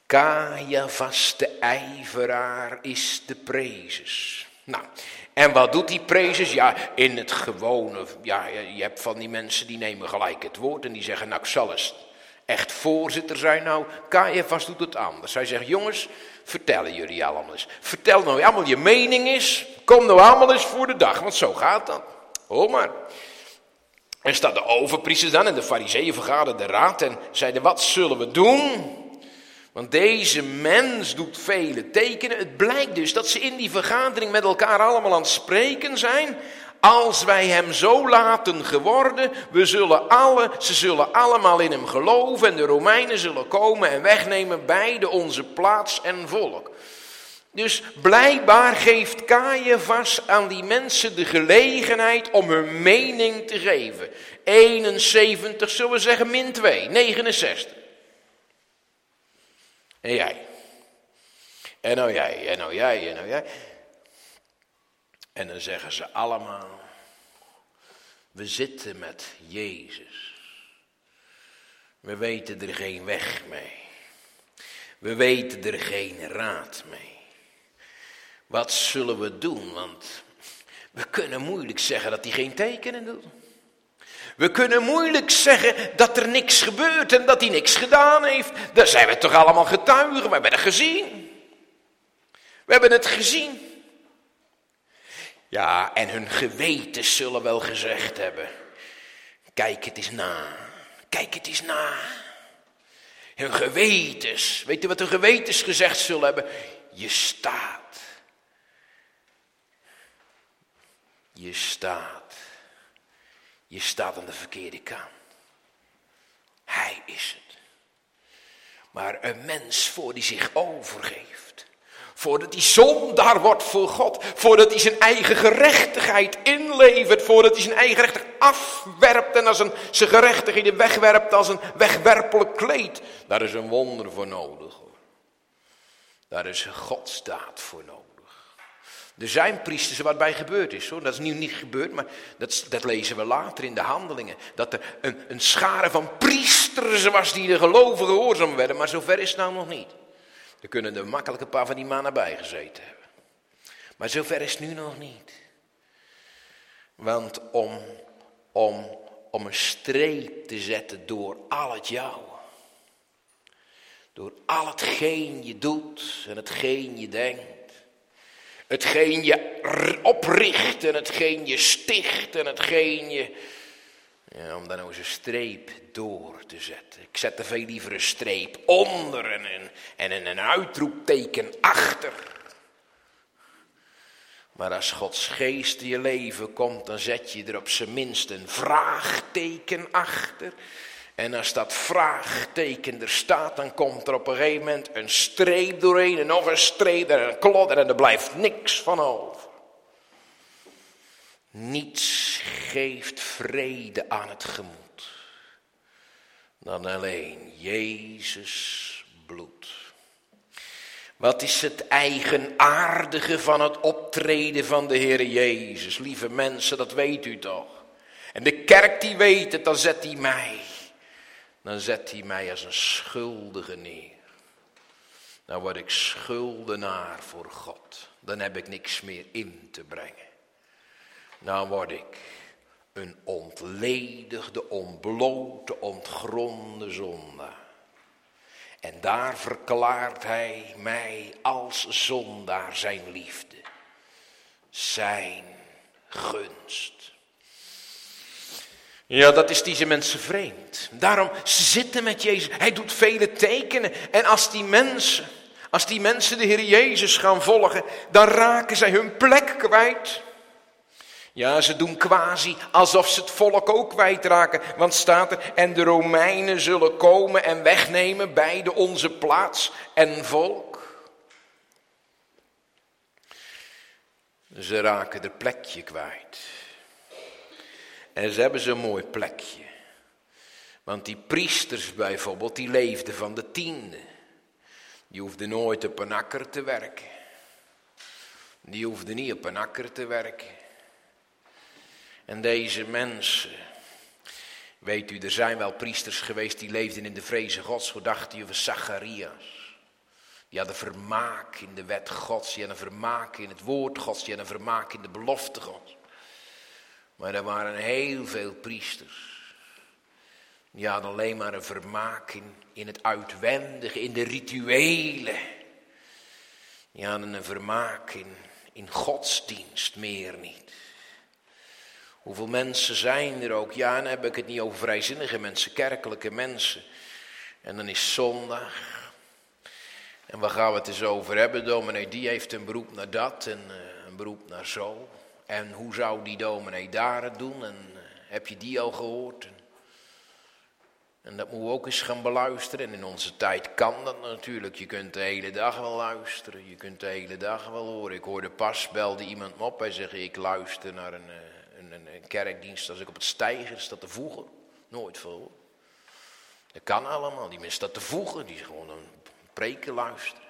Caiaphas de ijveraar is de prezes. Nou, en wat doet die prezes? Ja, in het gewone, ja, je hebt van die mensen die nemen gelijk het woord en die zeggen, nou ik zal eens echt voorzitter zijn. Nou, Caiaphas doet het anders. Hij zegt, jongens, vertellen jullie allemaal eens. Vertel nou allemaal je mening is. Kom nou allemaal eens voor de dag, want zo gaat dat. Hoor maar. En staat de overpriesters dan en de farizeeën vergaderden de raad en zeiden, wat zullen we doen? Want deze mens doet vele tekenen. Het blijkt dus dat ze in die vergadering met elkaar allemaal aan het spreken zijn. Als wij hem zo laten geworden, ze zullen allemaal in hem geloven en de Romeinen zullen komen en wegnemen beide onze plaats en volk. Dus blijkbaar geeft Caiaphas aan die mensen de gelegenheid om hun mening te geven. 71, zullen we zeggen, min 2, 69. En jij. En nou jij, en nou jij, en nou jij. En dan zeggen ze allemaal, we zitten met Jezus. We weten er geen weg mee. We weten er geen raad mee. Wat zullen we doen? Want we kunnen moeilijk zeggen dat hij geen tekenen doet. We kunnen moeilijk zeggen dat er niks gebeurt en dat hij niks gedaan heeft. Daar zijn we toch allemaal getuigen, we hebben het gezien. We hebben het gezien. Ja, en hun gewetens zullen wel gezegd hebben, kijk het eens na, kijk het eens na. Hun gewetens, weet je wat hun gewetens gezegd zullen hebben? Je staat aan de verkeerde kant. Hij is het. Maar een mens voor die zich overgeeft, voordat hij zondaar wordt voor God, voordat hij zijn eigen gerechtigheid inlevert, voordat hij zijn eigen gerechtigheid afwerpt en als zijn gerechtigheden wegwerpt als een wegwerpelijk kleed, daar is een wonder voor nodig, hoor. Daar is een godsdaad voor nodig. Er zijn priesters waar het bij gebeurd is, hoor. Dat is nu niet gebeurd, maar dat lezen we later in de handelingen. Dat er een schare van priesters was die de gelovigen gehoorzaam werden, maar zover is het nou nog niet. Er kunnen er makkelijk een paar van die mannen bij gezeten hebben. Maar zover is het nu nog niet. Want om een streep te zetten door al het jouwe. Door al hetgeen je doet en hetgeen je denkt. Hetgeen je opricht en hetgeen je sticht en hetgeen je... Ja, om daar nou eens een streep door te zetten. Ik zet er veel liever een streep onder en een uitroepteken achter. Maar als Gods geest in je leven komt, dan zet je er op zijn minst een vraagteken achter. En als dat vraagteken er staat, dan komt er op een gegeven moment een streep doorheen en nog een streep en een klot en er blijft niks van over. Niets geeft vrede aan het gemoed dan alleen Jezus bloed. Wat is het eigenaardige van het optreden van de Heer Jezus? Lieve mensen, dat weet u toch. En de kerk die weet het, dan zet hij mij als een schuldige neer. Dan word ik schuldenaar voor God. Dan heb ik niks meer in te brengen. Dan word ik een ontledigde, ontblote, ontgronde zondaar. En daar verklaart hij mij als zondaar zijn liefde. Zijn gunst. Ja, dat is deze mensen vreemd. Daarom, ze zitten met Jezus. Hij doet vele tekenen. En als die mensen de Heer Jezus gaan volgen, dan raken zij hun plek kwijt. Ja, ze doen quasi alsof ze het volk ook kwijtraken. Want staat er, en de Romeinen zullen komen en wegnemen beide onze plaats en volk. Ze raken er plekje kwijt. En ze hebben zo'n mooi plekje. Want die priesters bijvoorbeeld, die leefden van de tiende. Die hoefden nooit op een akker te werken. Die hoefden niet op een akker te werken. En deze mensen, weet u, er zijn wel priesters geweest die leefden in de vreze Gods. Hoe dacht u over Zacharias? Die hadden vermaak in de wet Gods, die hadden vermaak in het woord Gods, die hadden vermaak in de belofte Gods. Maar er waren heel veel priesters. Die hadden alleen maar een vermaak in het uitwendige, in de rituelen. Die hadden een vermaak in godsdienst, meer niet. Hoeveel mensen zijn er ook? Ja, dan heb ik het niet over vrijzinnige mensen, kerkelijke mensen. En dan is zondag. En waar gaan we het eens over hebben? Dominee die heeft een beroep naar dat en een beroep naar zo. En hoe zou die dominee daar het doen? En heb je die al gehoord? En dat moeten we ook eens gaan beluisteren. En in onze tijd kan dat natuurlijk. Je kunt de hele dag wel luisteren. Je kunt de hele dag wel horen. Ik hoorde pas, belde iemand me op. Hij zegt, ik luister naar een kerkdienst als ik op het Steiger sta te voegen. Nooit veel. Dat kan allemaal. Die mensen staan te voegen. Die gewoon een preken luisteren.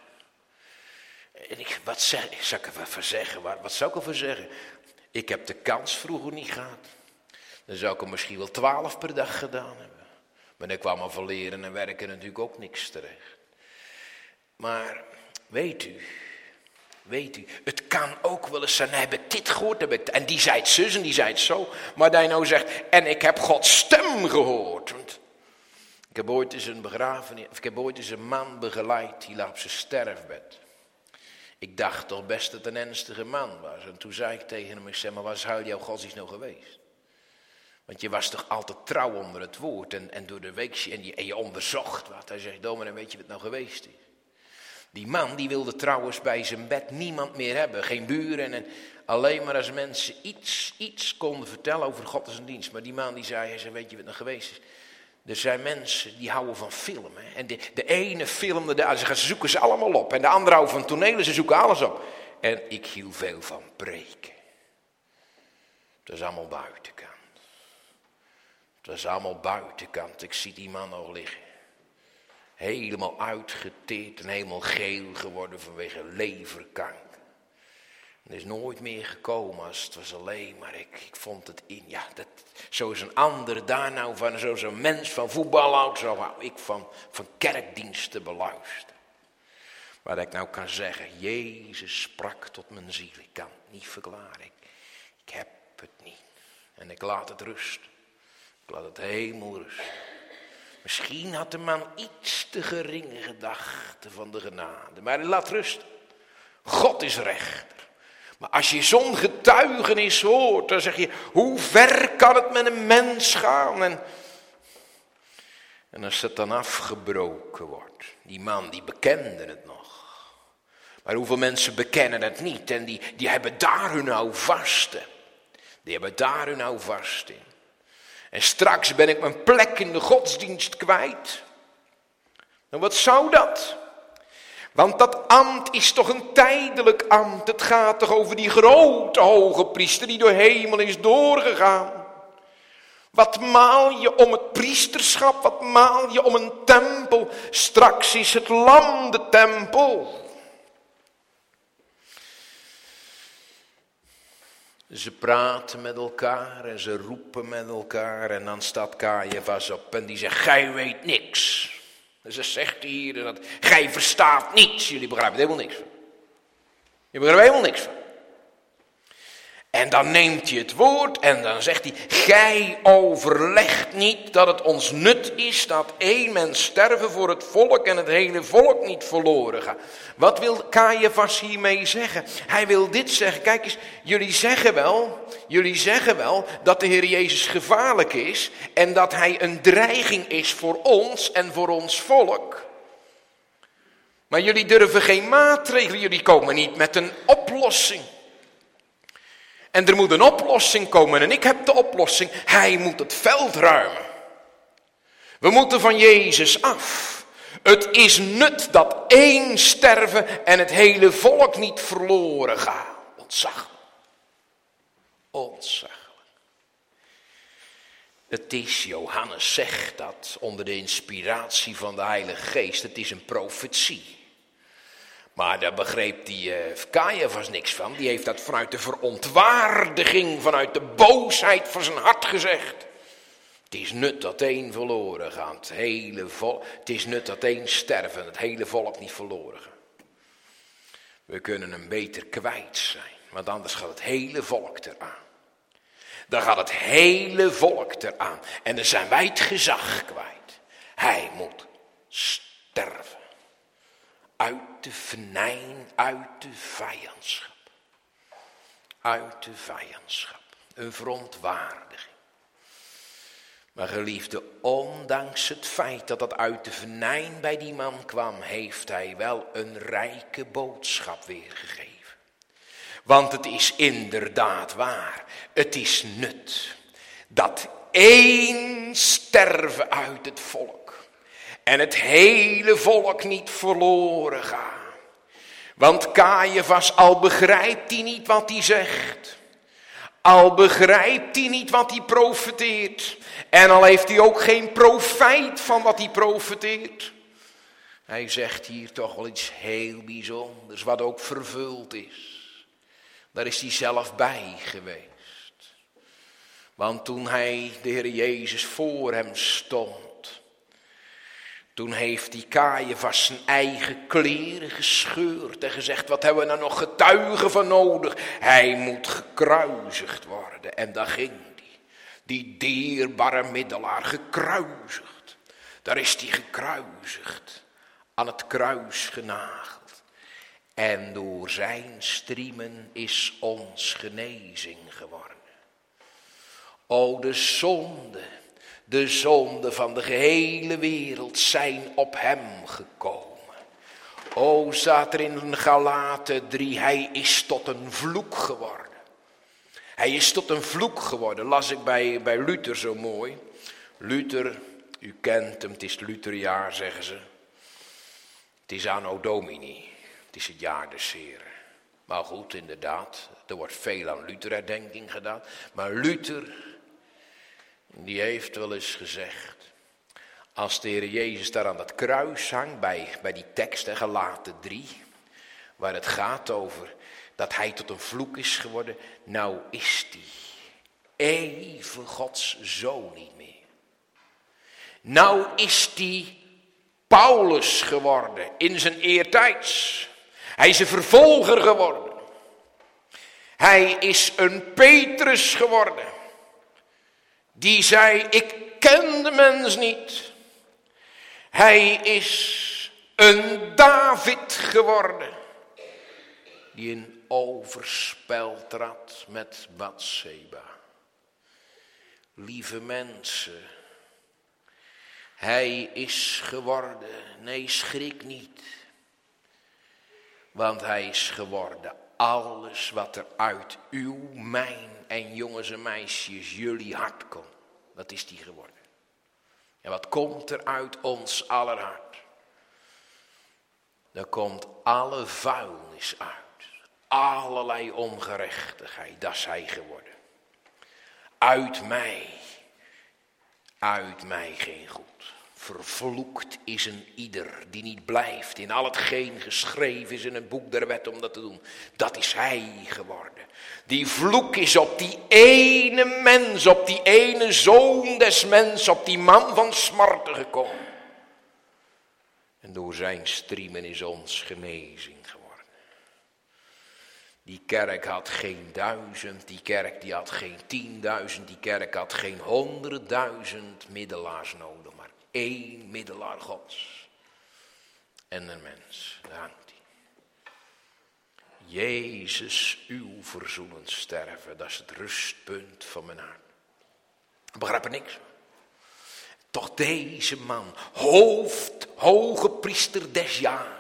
En wat zou ik ervoor zeggen? Wat zou ik ervoor zeggen? Ik heb de kans vroeger niet gehad. Dan zou ik er misschien wel 12 per dag gedaan hebben. Maar dan kwam er van leren en werken natuurlijk ook niks terecht. Maar weet u, het kan ook wel eens zijn, heb ik dit gehoord, en die zei het zus en die zei het zo. Maar dat je nou zegt, en ik heb Gods stem gehoord. Want ik heb ooit eens een man begeleid, die lag op zijn sterfbed. Ik dacht toch best dat het een ernstige man was. En toen zei ik tegen hem, ik zei, maar waar is jouw godsdienst nou geweest? Want je was toch altijd trouw onder het woord en door de week en je onderzocht wat. Hij zegt, dominee, weet je wat nou geweest is? Die man die wilde trouwens bij zijn bed niemand meer hebben. Geen buren en alleen maar als mensen iets konden vertellen over God en zijn dienst. Maar die man die zei, weet je wat nou geweest is? Er zijn mensen die houden van film. Hè? En de ene filmde de andere, ze zoeken ze allemaal op. En de andere houden van tonelen, ze zoeken alles op. En ik hield veel van preken. Dat is allemaal buitenkant. Het was allemaal buitenkant. Ik zie die man nog liggen. Helemaal uitgeteerd en helemaal geel geworden vanwege leverkanker. En is nooit meer gekomen als het was alleen maar ik vond het in. Ja, zo is een ander daar nou van. Zo'n mens van voetbal houdt. Zo hou ik van kerkdiensten beluisteren. Waar ik nou kan zeggen. Jezus sprak tot mijn ziel. Ik kan het niet verklaren. Ik heb het niet. En ik laat het rusten. Ik laat het helemaal rusten. Misschien had de man iets te geringe gedachten van de genade. Maar laat rusten. God is rechter. Maar als je zo'n getuigenis hoort, dan zeg je, hoe ver kan het met een mens gaan? En als het dan afgebroken wordt, die man die bekende het nog. Maar hoeveel mensen bekennen het niet en die hebben daar hun houvast in. Die hebben daar hun houvast in. En straks ben ik mijn plek in de godsdienst kwijt. Nou, wat zou dat? Want dat ambt is toch een tijdelijk ambt. Het gaat toch over die grote hoge priester die door hemel is doorgegaan. Wat maal je om het priesterschap? Wat maal je om een tempel? Straks is het lam de tempel. Ze praten met elkaar en ze roepen met elkaar en dan staat Caiaphas op en die zegt, gij weet niks. En ze zegt hier dat, gij verstaat niets. Jullie begrijpen er helemaal niks van. Je begrijpt er helemaal niks van. En dan neemt hij het woord en dan zegt hij, gij overlegt niet dat het ons nut is dat één mens sterven voor het volk en het hele volk niet verloren gaat. Wat wil Caiaphas hiermee zeggen? Hij wil dit zeggen, kijk eens, jullie zeggen wel dat de Heer Jezus gevaarlijk is en dat hij een dreiging is voor ons en voor ons volk. Maar jullie durven geen maatregelen, jullie komen niet met een oplossing. En er moet een oplossing komen en ik heb de oplossing. Hij moet het veld ruimen. We moeten van Jezus af. Het is nut dat één sterven en het hele volk niet verloren gaat. Ontzaglijk. Ontzaglijk. Het is, Johannes zegt dat onder de inspiratie van de Heilige Geest. Het is een profetie. Maar daar begreep die Caiaphas niks van. Die heeft dat vanuit de verontwaardiging, vanuit de boosheid van zijn hart gezegd. Het is nut dat één verloren gaat. Het is nut dat één sterven en het hele volk niet verloren gaat. We kunnen hem beter kwijt zijn, want anders gaat het hele volk eraan. Dan gaat het hele volk eraan. En dan zijn wij het gezag kwijt. Hij moet sterven. Uit de venijn, uit de vijandschap. Uit de vijandschap. Een verontwaardiging. Maar geliefde, ondanks het feit dat dat uit de venijn bij die man kwam, heeft hij wel een rijke boodschap weergegeven. Want het is inderdaad waar. Het is nut dat één sterven uit het volk. En het hele volk niet verloren gaat. Want Caiaphas, al begrijpt hij niet wat hij zegt. Al begrijpt hij niet wat hij profeteert. En al heeft hij ook geen profijt van wat hij profeteert. Hij zegt hier toch wel iets heel bijzonders, wat ook vervuld is. Daar is hij zelf bij geweest. Want toen hij, de Heer Jezus, voor hem stond, toen heeft die Caiaphas zijn eigen kleren gescheurd en gezegd, wat hebben we nou nog getuigen van nodig? Hij moet gekruisigd worden. En daar ging hij, die dierbare middelaar, gekruisigd. Daar is hij gekruisigd, aan het kruis genageld. En door zijn striemen is ons genezing geworden. O, de zonde van de gehele wereld zijn op hem gekomen. O, staat er in Galaten 3, hij is tot een vloek geworden. Hij is tot een vloek geworden, las ik bij Luther zo mooi. Luther, u kent hem, het is Lutherjaar, zeggen ze. Het is anno Domini. Het is het jaar des Heren. Maar goed, inderdaad, er wordt veel aan Luther-herdenking gedaan. Maar Luther, die heeft wel eens gezegd, als de Heer Jezus daar aan dat kruis hangt, bij die tekst, Galaten 3, waar het gaat over dat hij tot een vloek is geworden, nou is die even Gods zoon niet meer. Nou is die Paulus geworden in zijn eertijds. Hij is een vervolger geworden. Hij is een Petrus geworden. Die zei, ik ken de mens niet. Hij is een David geworden. Die een overspel trad met Batseba. Lieve mensen. Hij is geworden. Nee, schrik niet. Want hij is geworden alles wat er uit uw, mijn en jongens en meisjes, jullie hart komt. Dat is die geworden. En wat komt er uit ons aller hart? Er komt alle vuilnis uit. Allerlei ongerechtigheid, dat is hij geworden. Uit mij geen goed. Vervloekt is een ieder die niet blijft in al hetgeen geschreven is in het boek der wet om dat te doen. Dat is hij geworden. Die vloek is op die ene mens, op die ene zoon des mens, op die man van smarten gekomen. En door zijn striemen is ons genezing geworden. Die kerk had geen 1000, die kerk die had geen 10.000, die kerk had geen 100.000 middelaars nodig, maar 1 middelaar Gods. En een mens, daar hangt hij. Jezus, uw verzoenend sterven, dat is het rustpunt van mijn hart. Ik begrijp er niks van. Toch deze man, hoge priester des jaars.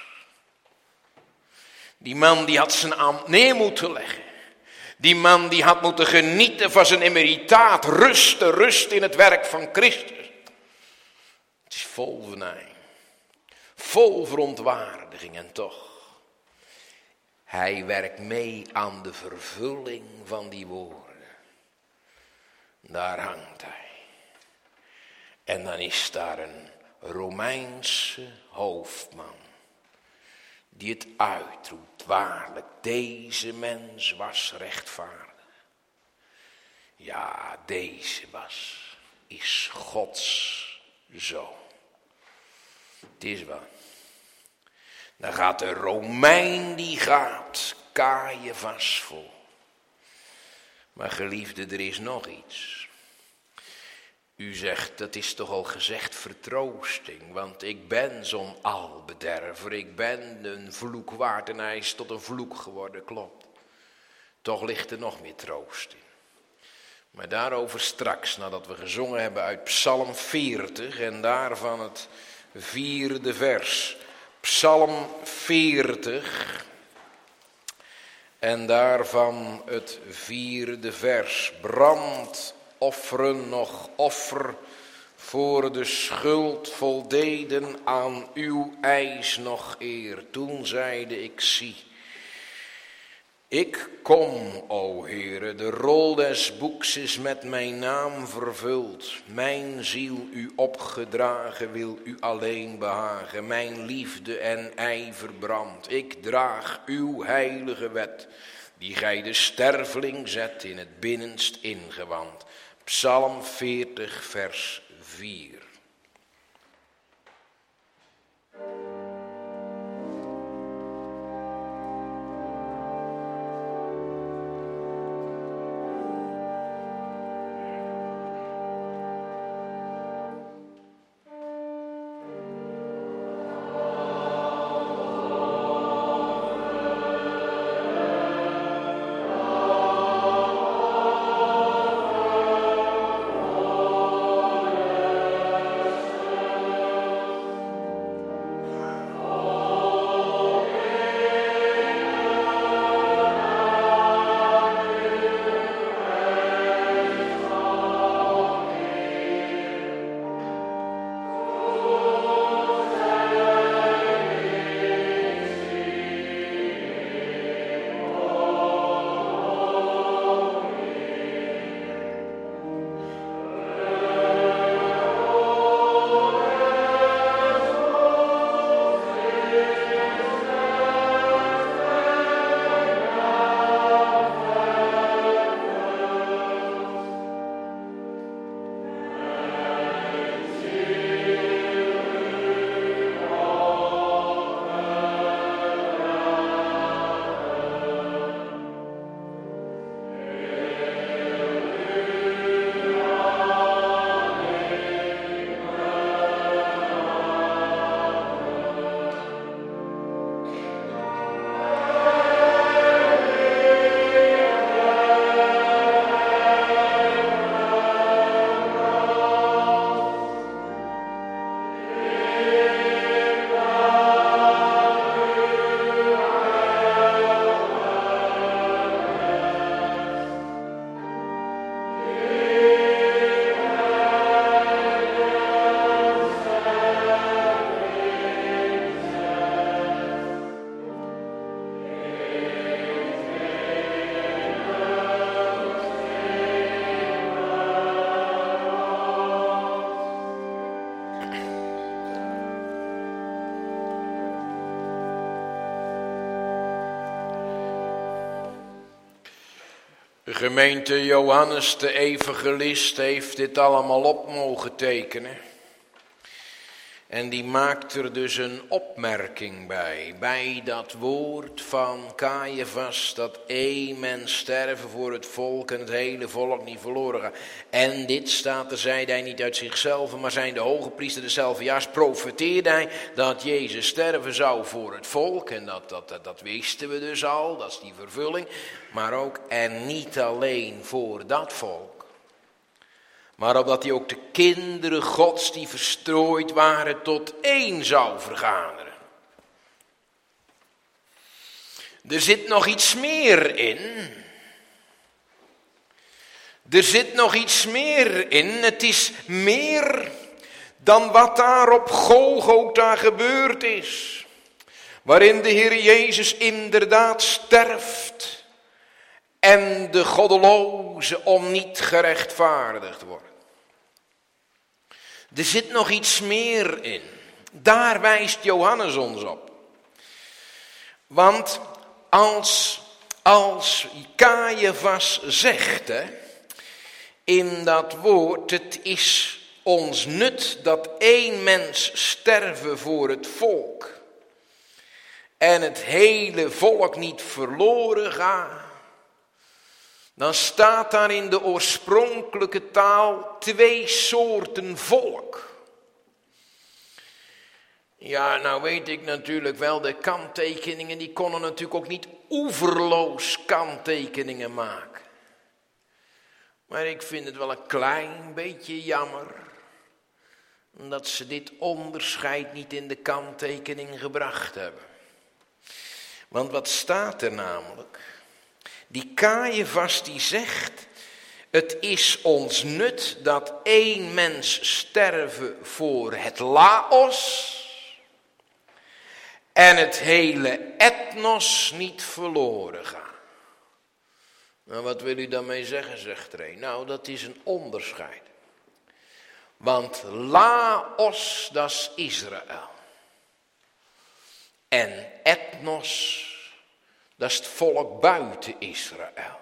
Die man die had zijn ambt neer moeten leggen. Die man die had moeten genieten van zijn emeritaat. Rust in het werk van Christus. Het is vol venijn. Vol verontwaardiging en toch. Hij werkt mee aan de vervulling van die woorden. Daar hangt hij. En dan is daar een Romeinse hoofdman. Die het uitroept, waarlijk, deze mens was rechtvaardig. Ja, deze is Gods zoon. Het is wat. Dan gaat de Romein, die gaat Caiaphas vol. Maar geliefde, er is nog iets. U zegt, dat is toch al gezegd vertroosting, want ik ben zo'n albederver, ik ben een vloek waard en hij is tot een vloek geworden, klopt. Toch ligt er nog meer troost in. Maar daarover straks, nadat we gezongen hebben uit Psalm 40 en daarvan het 4e vers. Psalm 40 en daarvan het 4e vers. Brandofferen nog offer voor de schuld voldeden aan uw eis nog eer. Toen zeide ik, zie, ik kom, o Heere, de rol des boeks is met mijn naam vervuld. Mijn ziel u opgedragen wil u alleen behagen. Mijn liefde en ijver brandt. Ik draag uw heilige wet, die gij de sterveling zet in het binnenst ingewand. Psalm 40 vers 4. Gemeente Johannes de evangelist heeft dit allemaal op mogen tekenen. En die maakt er dus een opmerking bij dat woord van Caiaphas, dat één mens sterven voor het volk en het hele volk niet verloren gaat. En dit staat er, zeide hij niet uit zichzelf, maar zijn de hoge priester dezelfde jaars profeteerde hij dat Jezus sterven zou voor het volk. En dat wisten we dus al, dat is die vervulling. Maar ook, en niet alleen voor dat volk. Maar opdat hij ook de kinderen Gods die verstrooid waren tot één zou vergaderen. Er zit nog iets meer in. Er zit nog iets meer in. Het is meer dan wat daar op Golgotha gebeurd is. Waarin de Heer Jezus inderdaad sterft. En de goddeloze om niet gerechtvaardigd wordt. Er zit nog iets meer in. Daar wijst Johannes ons op. Want als Caiaphas zegt, in dat woord, het is ons nut dat één mens sterven voor het volk. en het hele volk niet verloren gaat, dan staat daar in de oorspronkelijke taal 2 soorten volk. Ja, nou weet ik natuurlijk wel, de kanttekeningen die konden natuurlijk ook niet oeverloos kanttekeningen maken. Maar ik vind het wel een klein beetje jammer dat ze dit onderscheid niet in de kanttekening gebracht hebben. Want wat staat er namelijk? Die Caiaphas die zegt, het is ons nut dat 1 mens sterven voor het laos en het hele etnos niet verloren gaan. Nou, wat wil u daarmee zeggen, zegt er een? Nou, dat is een onderscheid. Want laos, dat is Israël. En etnos, dat is het volk buiten Israël.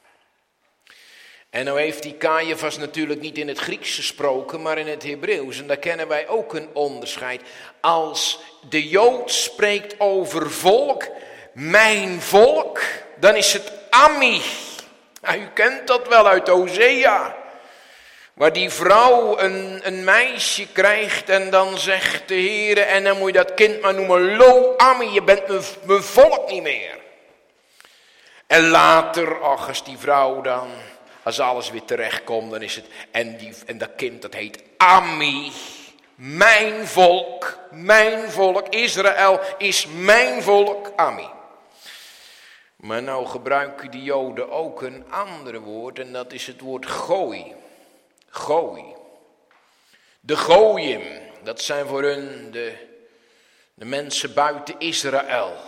En nou heeft die Caiaphas natuurlijk niet in het Grieks gesproken, maar in het Hebreeuws. En daar kennen wij ook een onderscheid. Als de Jood spreekt over volk, mijn volk, dan is het Ami. Nou, u kent dat wel uit Hosea. Waar die vrouw een meisje krijgt en dan zegt de Heere, en dan moet je dat kind maar noemen Lo Ami, je bent mijn volk niet meer. En later, ach, als die vrouw dan, als alles weer terechtkomt, dan is het, en dat kind dat heet Ami, mijn volk, Israël is mijn volk, Ami. Maar nou gebruiken die Joden ook een ander woord en dat is het woord gooi. Gooi. De Goyim, dat zijn voor hun de mensen buiten Israël.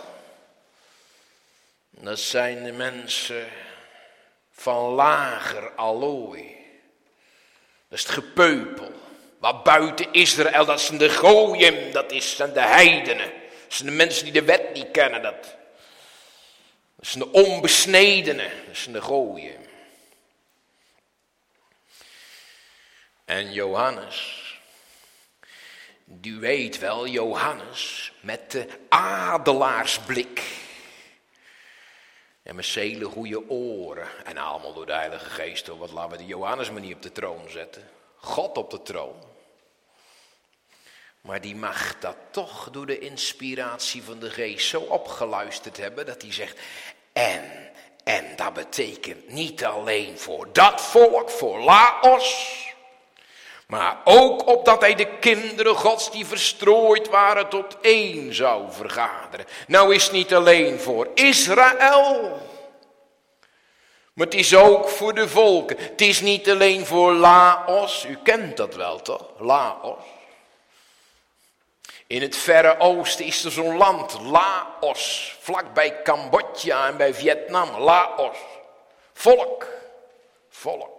Dat zijn de mensen van lager allooi. Dat is het gepeupel. Wat buiten Israël, dat zijn de Goyim, dat zijn de heidenen. Dat zijn de mensen die de wet niet kennen. Dat zijn de onbesnedenen, dat zijn de Goyim. En Johannes, u weet wel, Johannes met de adelaarsblik. En met hele goede oren. En allemaal door de Heilige Geest. Wat laten we die Johannes maar niet op de troon zetten. God op de troon. Maar die mag dat toch door de inspiratie van de Geest zo opgeluisterd hebben. Dat hij zegt, en dat betekent niet alleen voor dat volk, voor Laos. Maar ook opdat hij de kinderen Gods die verstrooid waren tot 1 zou vergaderen. Nou is het niet alleen voor Israël. Maar het is ook voor de volken. Het is niet alleen voor Laos. U kent dat wel toch? Laos. In het Verre Oosten is er zo'n land. Laos. Vlakbij Cambodja en bij Vietnam. Laos. Volk. Volk.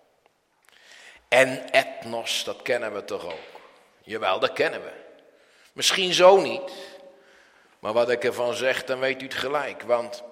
En etnos, dat kennen we toch ook? Jawel, dat kennen we. Misschien zo niet. Maar wat ik ervan zeg, dan weet u het gelijk. Want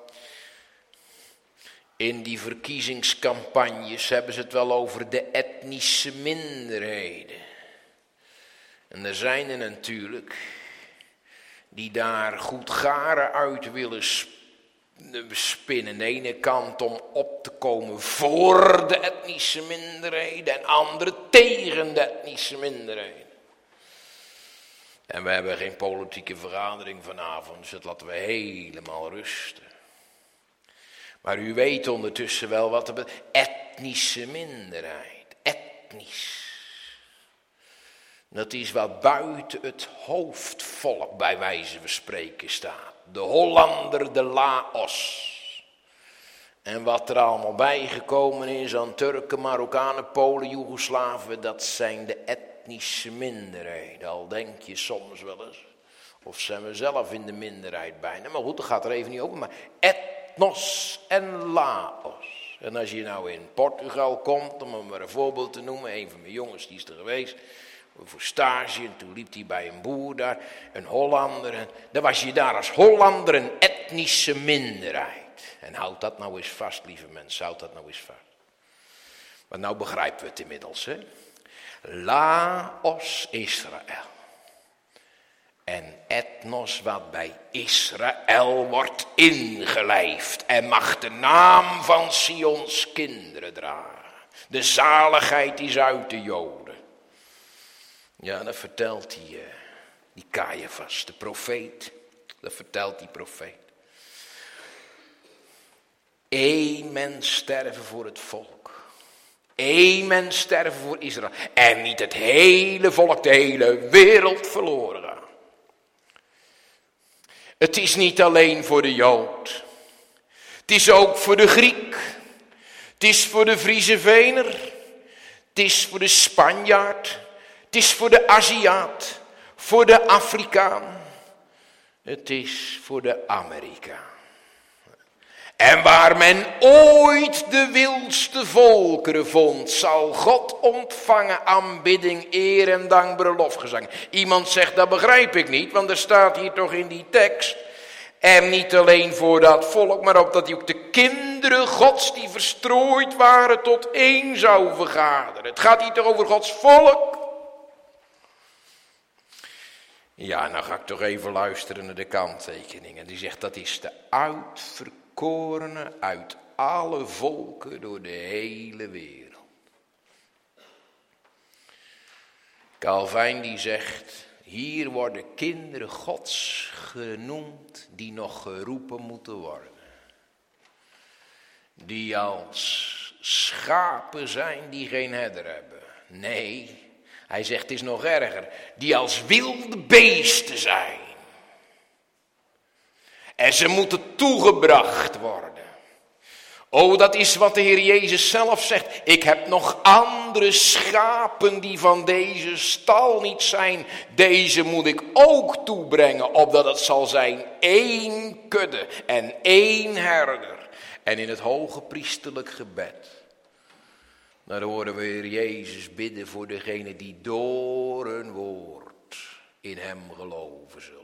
in die verkiezingscampagnes hebben ze het wel over de etnische minderheden. En er zijn er natuurlijk die daar goed garen uit willen spinnen. Aan de ene kant om op te komen voor de etnische minderheden en anderen tegen de etnische minderheden. En we hebben geen politieke vergadering vanavond, dus dat laten we helemaal rusten. Maar u weet ondertussen wel wat de etnische minderheid, etnisch. Dat is wat buiten het hoofdvolk bij wijze van spreken staat. De Hollander, de Laos. En wat er allemaal bijgekomen is aan Turken, Marokkanen, Polen, Joegoslaven, dat zijn de etnische minderheden. Al denk je soms wel eens, of zijn we zelf in de minderheid bijna. Maar goed, dat gaat er even niet over. Maar etnos en Laos. En als je nou in Portugal komt, om maar een voorbeeld te noemen, een van mijn jongens die is er geweest, voor stage, en toen liep hij bij een boer daar, een Hollander. En dan was je daar als Hollander een etnische minderheid. En houd dat nou eens vast, lieve mensen, houd dat nou eens vast. Want nou begrijpen we het inmiddels, hè. Laos Israël. en etnos wat bij Israël wordt ingelijfd en mag de naam van Sions kinderen dragen. De zaligheid is uit de Joden. Ja, dat vertelt die Caiaphas, de profeet. Dat vertelt die profeet. 1 mens sterven voor het volk. 1 mens sterven voor Israël. En niet het hele volk, de hele wereld verloren gaan. Het is niet alleen voor de Jood. Het is ook voor de Griek. Het is voor de Friese Vener. Het is voor de Spanjaard. Het is voor de Aziat. Voor de Afrikaan. Het is voor de Amerikaan. En waar men ooit de wildste volkeren vond, zal God ontvangen aanbidding, eer en dankbare lofgezang. Iemand zegt, dat begrijp ik niet, want er staat hier toch in die tekst. En niet alleen voor dat volk, maar ook dat hij ook de kinderen Gods die verstrooid waren tot 1 zou vergaderen. Het gaat hier toch over Gods volk? Ja, nou ga ik toch even luisteren naar de kanttekeningen. Die zegt, dat is de uitverkorene uit alle volken door de hele wereld. Calvijn die zegt, hier worden kinderen Gods genoemd die nog geroepen moeten worden. Die als schapen zijn die geen herder hebben. Nee, hij zegt het is nog erger. Die als wilde beesten zijn. En ze moeten toegebracht worden. Oh, dat is wat de Heer Jezus zelf zegt. Ik heb nog andere schapen die van deze stal niet zijn. Deze moet ik ook toebrengen, opdat het zal zijn 1 kudde en 1 herder. En in het hoge priesterlijk gebed, daar horen we Heer Jezus bidden voor degene die door een woord in hem geloven zullen.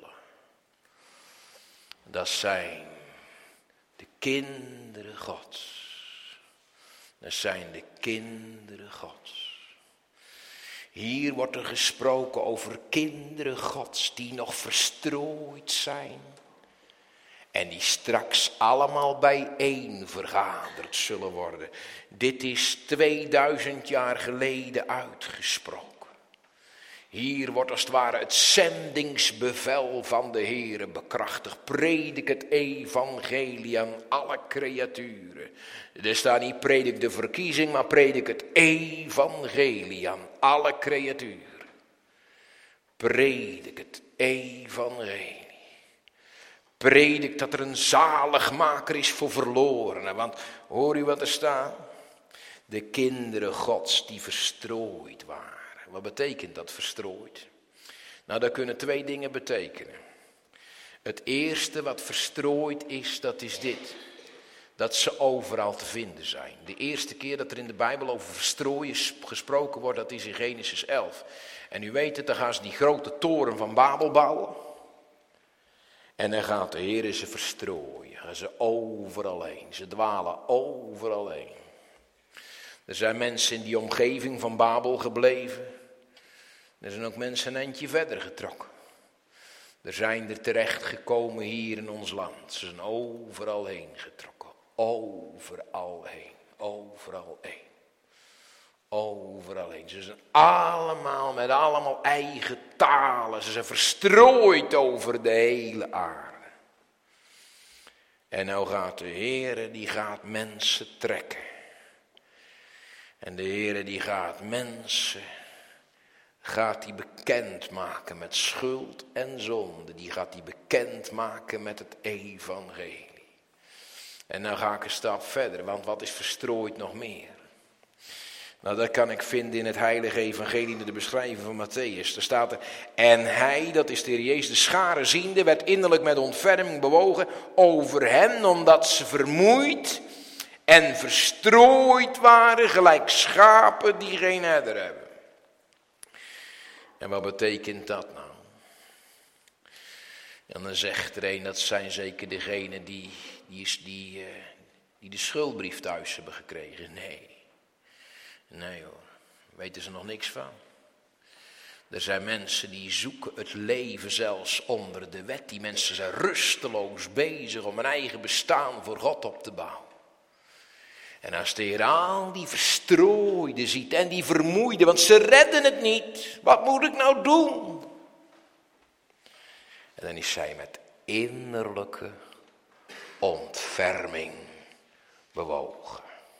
Dat zijn de kinderen Gods. Dat zijn de kinderen Gods. Hier wordt er gesproken over kinderen Gods die nog verstrooid zijn. En die straks allemaal bijeen vergaderd zullen worden. Dit is 2000 jaar geleden uitgesproken. Hier wordt als het ware het zendingsbevel van de Heere bekrachtigd. Predik het evangelie aan alle creaturen. Er staat niet predik de verkiezing, maar predik het evangelie aan alle creaturen. Predik het evangelie. Predik dat er een zaligmaker is voor verlorenen. Want hoor u wat er staat? De kinderen Gods die verstrooid waren. Wat betekent dat verstrooid? Nou, dat kunnen 2 dingen betekenen. Het eerste wat verstrooid is, dat is dit. Dat ze overal te vinden zijn. De eerste keer dat er in de Bijbel over verstrooien gesproken wordt, dat is in Genesis 11. En u weet het, dan gaan ze die grote toren van Babel bouwen. En dan gaat de Heer ze verstrooien. Gaan ze overal heen. Ze dwalen overal heen. Er zijn mensen in die omgeving van Babel gebleven. Er zijn ook mensen een eindje verder getrokken. Er zijn er terecht gekomen hier in ons land. Ze zijn overal heen getrokken. Overal heen. Overal heen. Overal heen. Ze zijn allemaal met allemaal eigen talen. Ze zijn verstrooid over de hele aarde. En nou gaat de Heere, die gaat mensen trekken. En de Heere die gaat mensen, gaat die bekend maken met schuld en zonde. Die gaat die bekend maken met het evangelie. En nou ga ik een stap verder, want wat is verstrooid nog meer? Nou, dat kan ik vinden in het heilige evangelie, in de beschrijving van Matthäus. Daar staat er, en hij, dat is de Heer Jezus, de scharen ziende, werd innerlijk met ontferming bewogen over hen, omdat ze vermoeid en verstrooid waren, gelijk schapen die geen herder hebben. En wat betekent dat nou? En dan zegt er een, dat zijn zeker degenen die de schuldbrief thuis hebben gekregen. Nee hoor, weten ze nog niks van. Er zijn mensen die zoeken het leven zelfs onder de wet. Die mensen zijn rusteloos bezig om hun eigen bestaan voor God op te bouwen. En als de Heer al die verstrooiden ziet en die vermoeiden, want ze redden het niet. Wat moet ik nou doen? En dan is zij met innerlijke ontferming bewogen.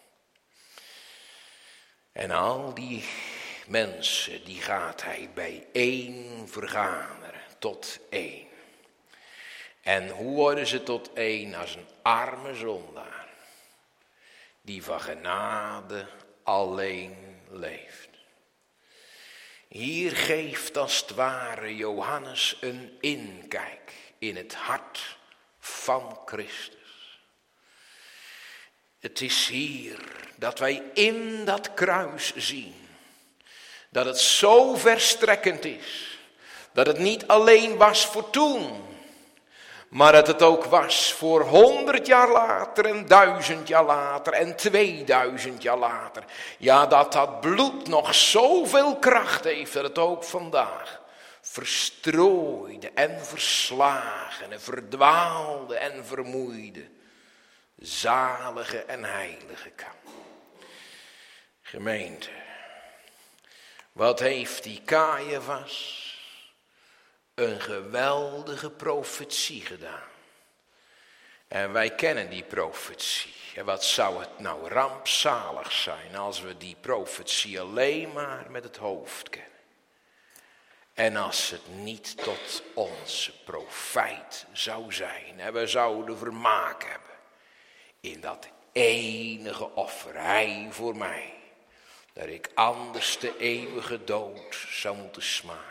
En al die mensen, die gaat hij bijeen vergaderen, tot één. En hoe worden ze tot één? Als een arme zondaar, die van genade alleen leeft. Hier geeft als het ware Johannes een inkijk in het hart van Christus. Het is hier dat wij in dat kruis zien dat het zo verstrekkend is, dat het niet alleen was voor toen, maar dat het ook was voor 100 jaar later en 1000 jaar later en 2000 jaar later. Ja, dat dat bloed nog zoveel kracht heeft dat het ook vandaag verstrooide en verslagene, verdwaalde en vermoeide, zalige en heilige kan. Gemeente, wat heeft die Caiaphas een geweldige profetie gedaan. En wij kennen die profetie. En wat zou het nou rampzalig zijn als we die profetie alleen maar met het hoofd kennen. En als het niet tot onze profijt zou zijn. En we zouden vermaak hebben in dat enige offer, hij voor mij. Dat ik anders de eeuwige dood zou moeten smaken.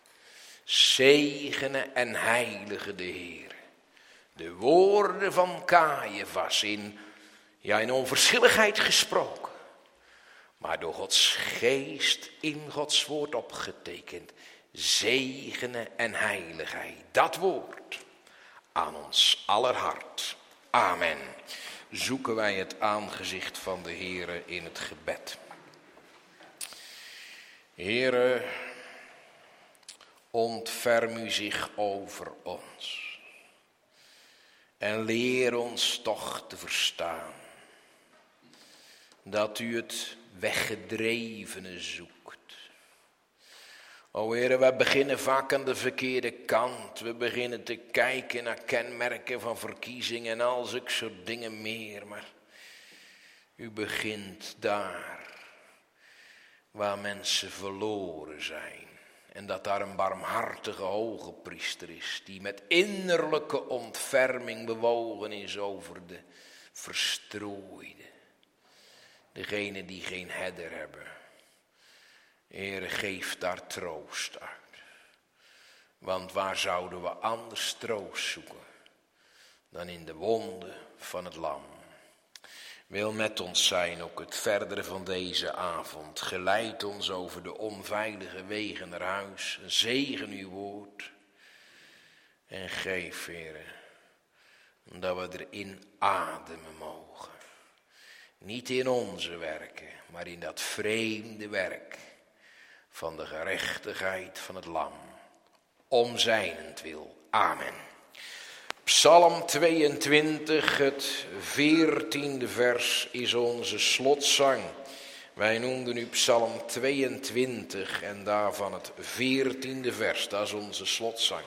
Zegene en heilige de Heer. De woorden van Caiaphas in onverschilligheid gesproken. Maar door Gods geest in Gods woord opgetekend. Zegene en heiligheid. Dat woord aan ons aller hart. Amen. Zoeken wij het aangezicht van de Heere in het gebed. Heere, ontferm u zich over ons. En leer ons toch te verstaan. Dat u het weggedrevene zoekt. O Heere, wij beginnen vaak aan de verkeerde kant. We beginnen te kijken naar kenmerken van verkiezingen en al zulke soort dingen meer. Maar u begint daar waar mensen verloren zijn. En dat daar een barmhartige hoge priester is, die met innerlijke ontferming bewogen is over de verstrooide. Degene die geen herder hebben. Heere, geef daar troost uit. Want waar zouden we anders troost zoeken dan in de wonden van het lam. Wil met ons zijn ook het verdere van deze avond. Geleid ons over de onveilige wegen naar huis. Zegen uw woord. En geef, Heere, dat we erin ademen mogen. Niet in onze werken, maar in dat vreemde werk van de gerechtigheid van het lam. Om zijnentwil. Amen. Psalm 22, het 14e vers is onze slotzang. Wij noemden nu Psalm 22 en daarvan het 14e vers. Dat is onze slotzang.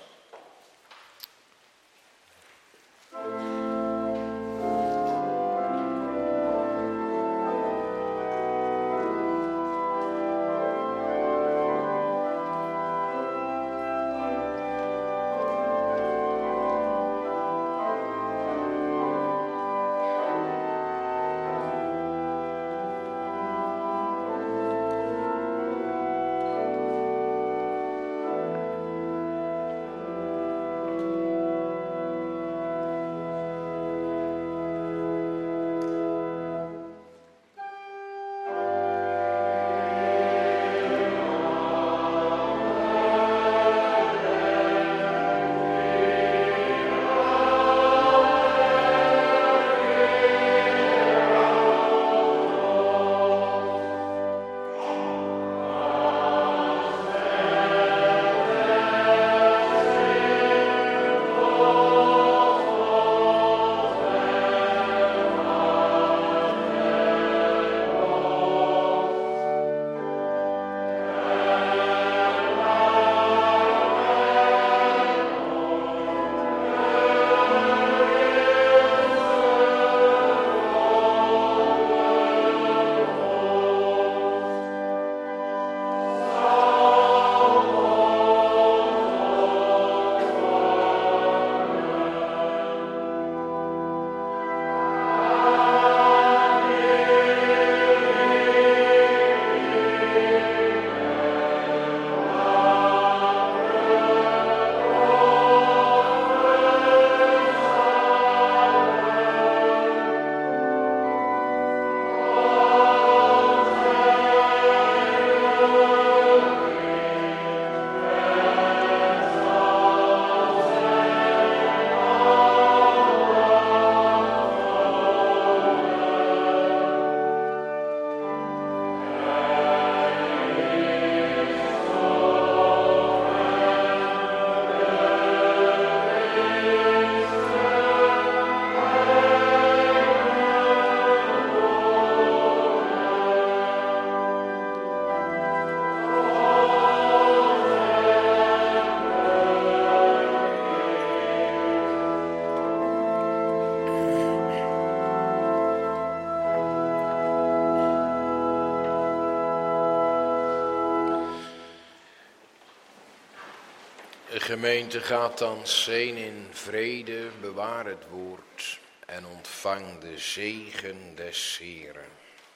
De gemeente gaat dan heen in vrede, bewaar het woord en ontvang de zegen des Heeren.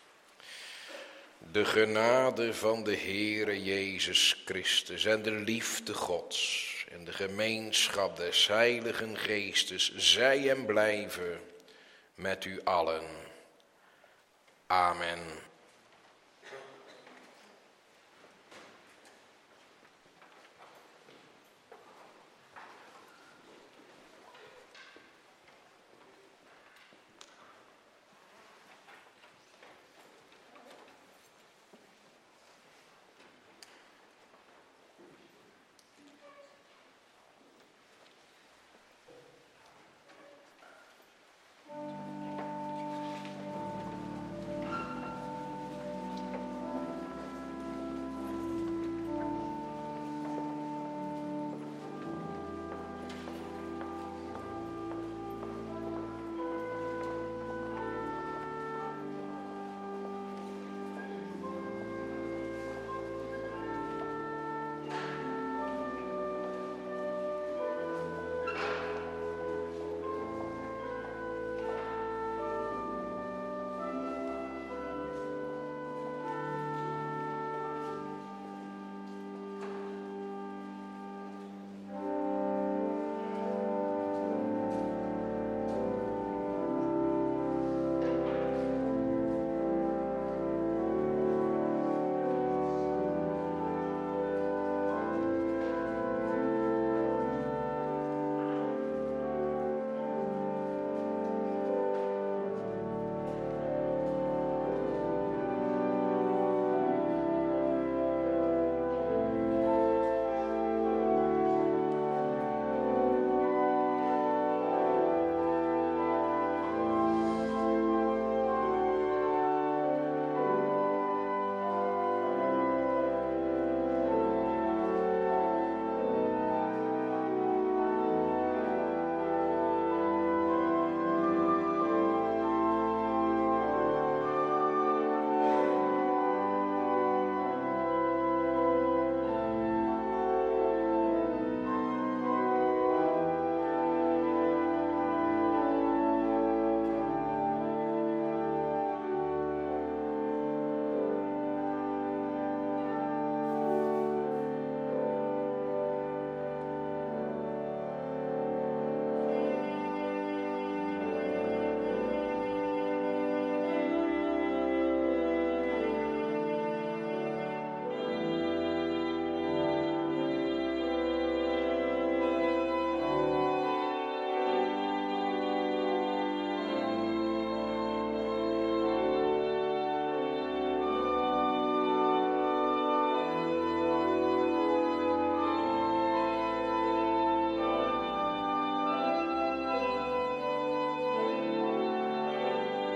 De genade van de Heere Jezus Christus en de liefde Gods en de gemeenschap des Heiligen Geestes zij en blijven met u allen. Amen.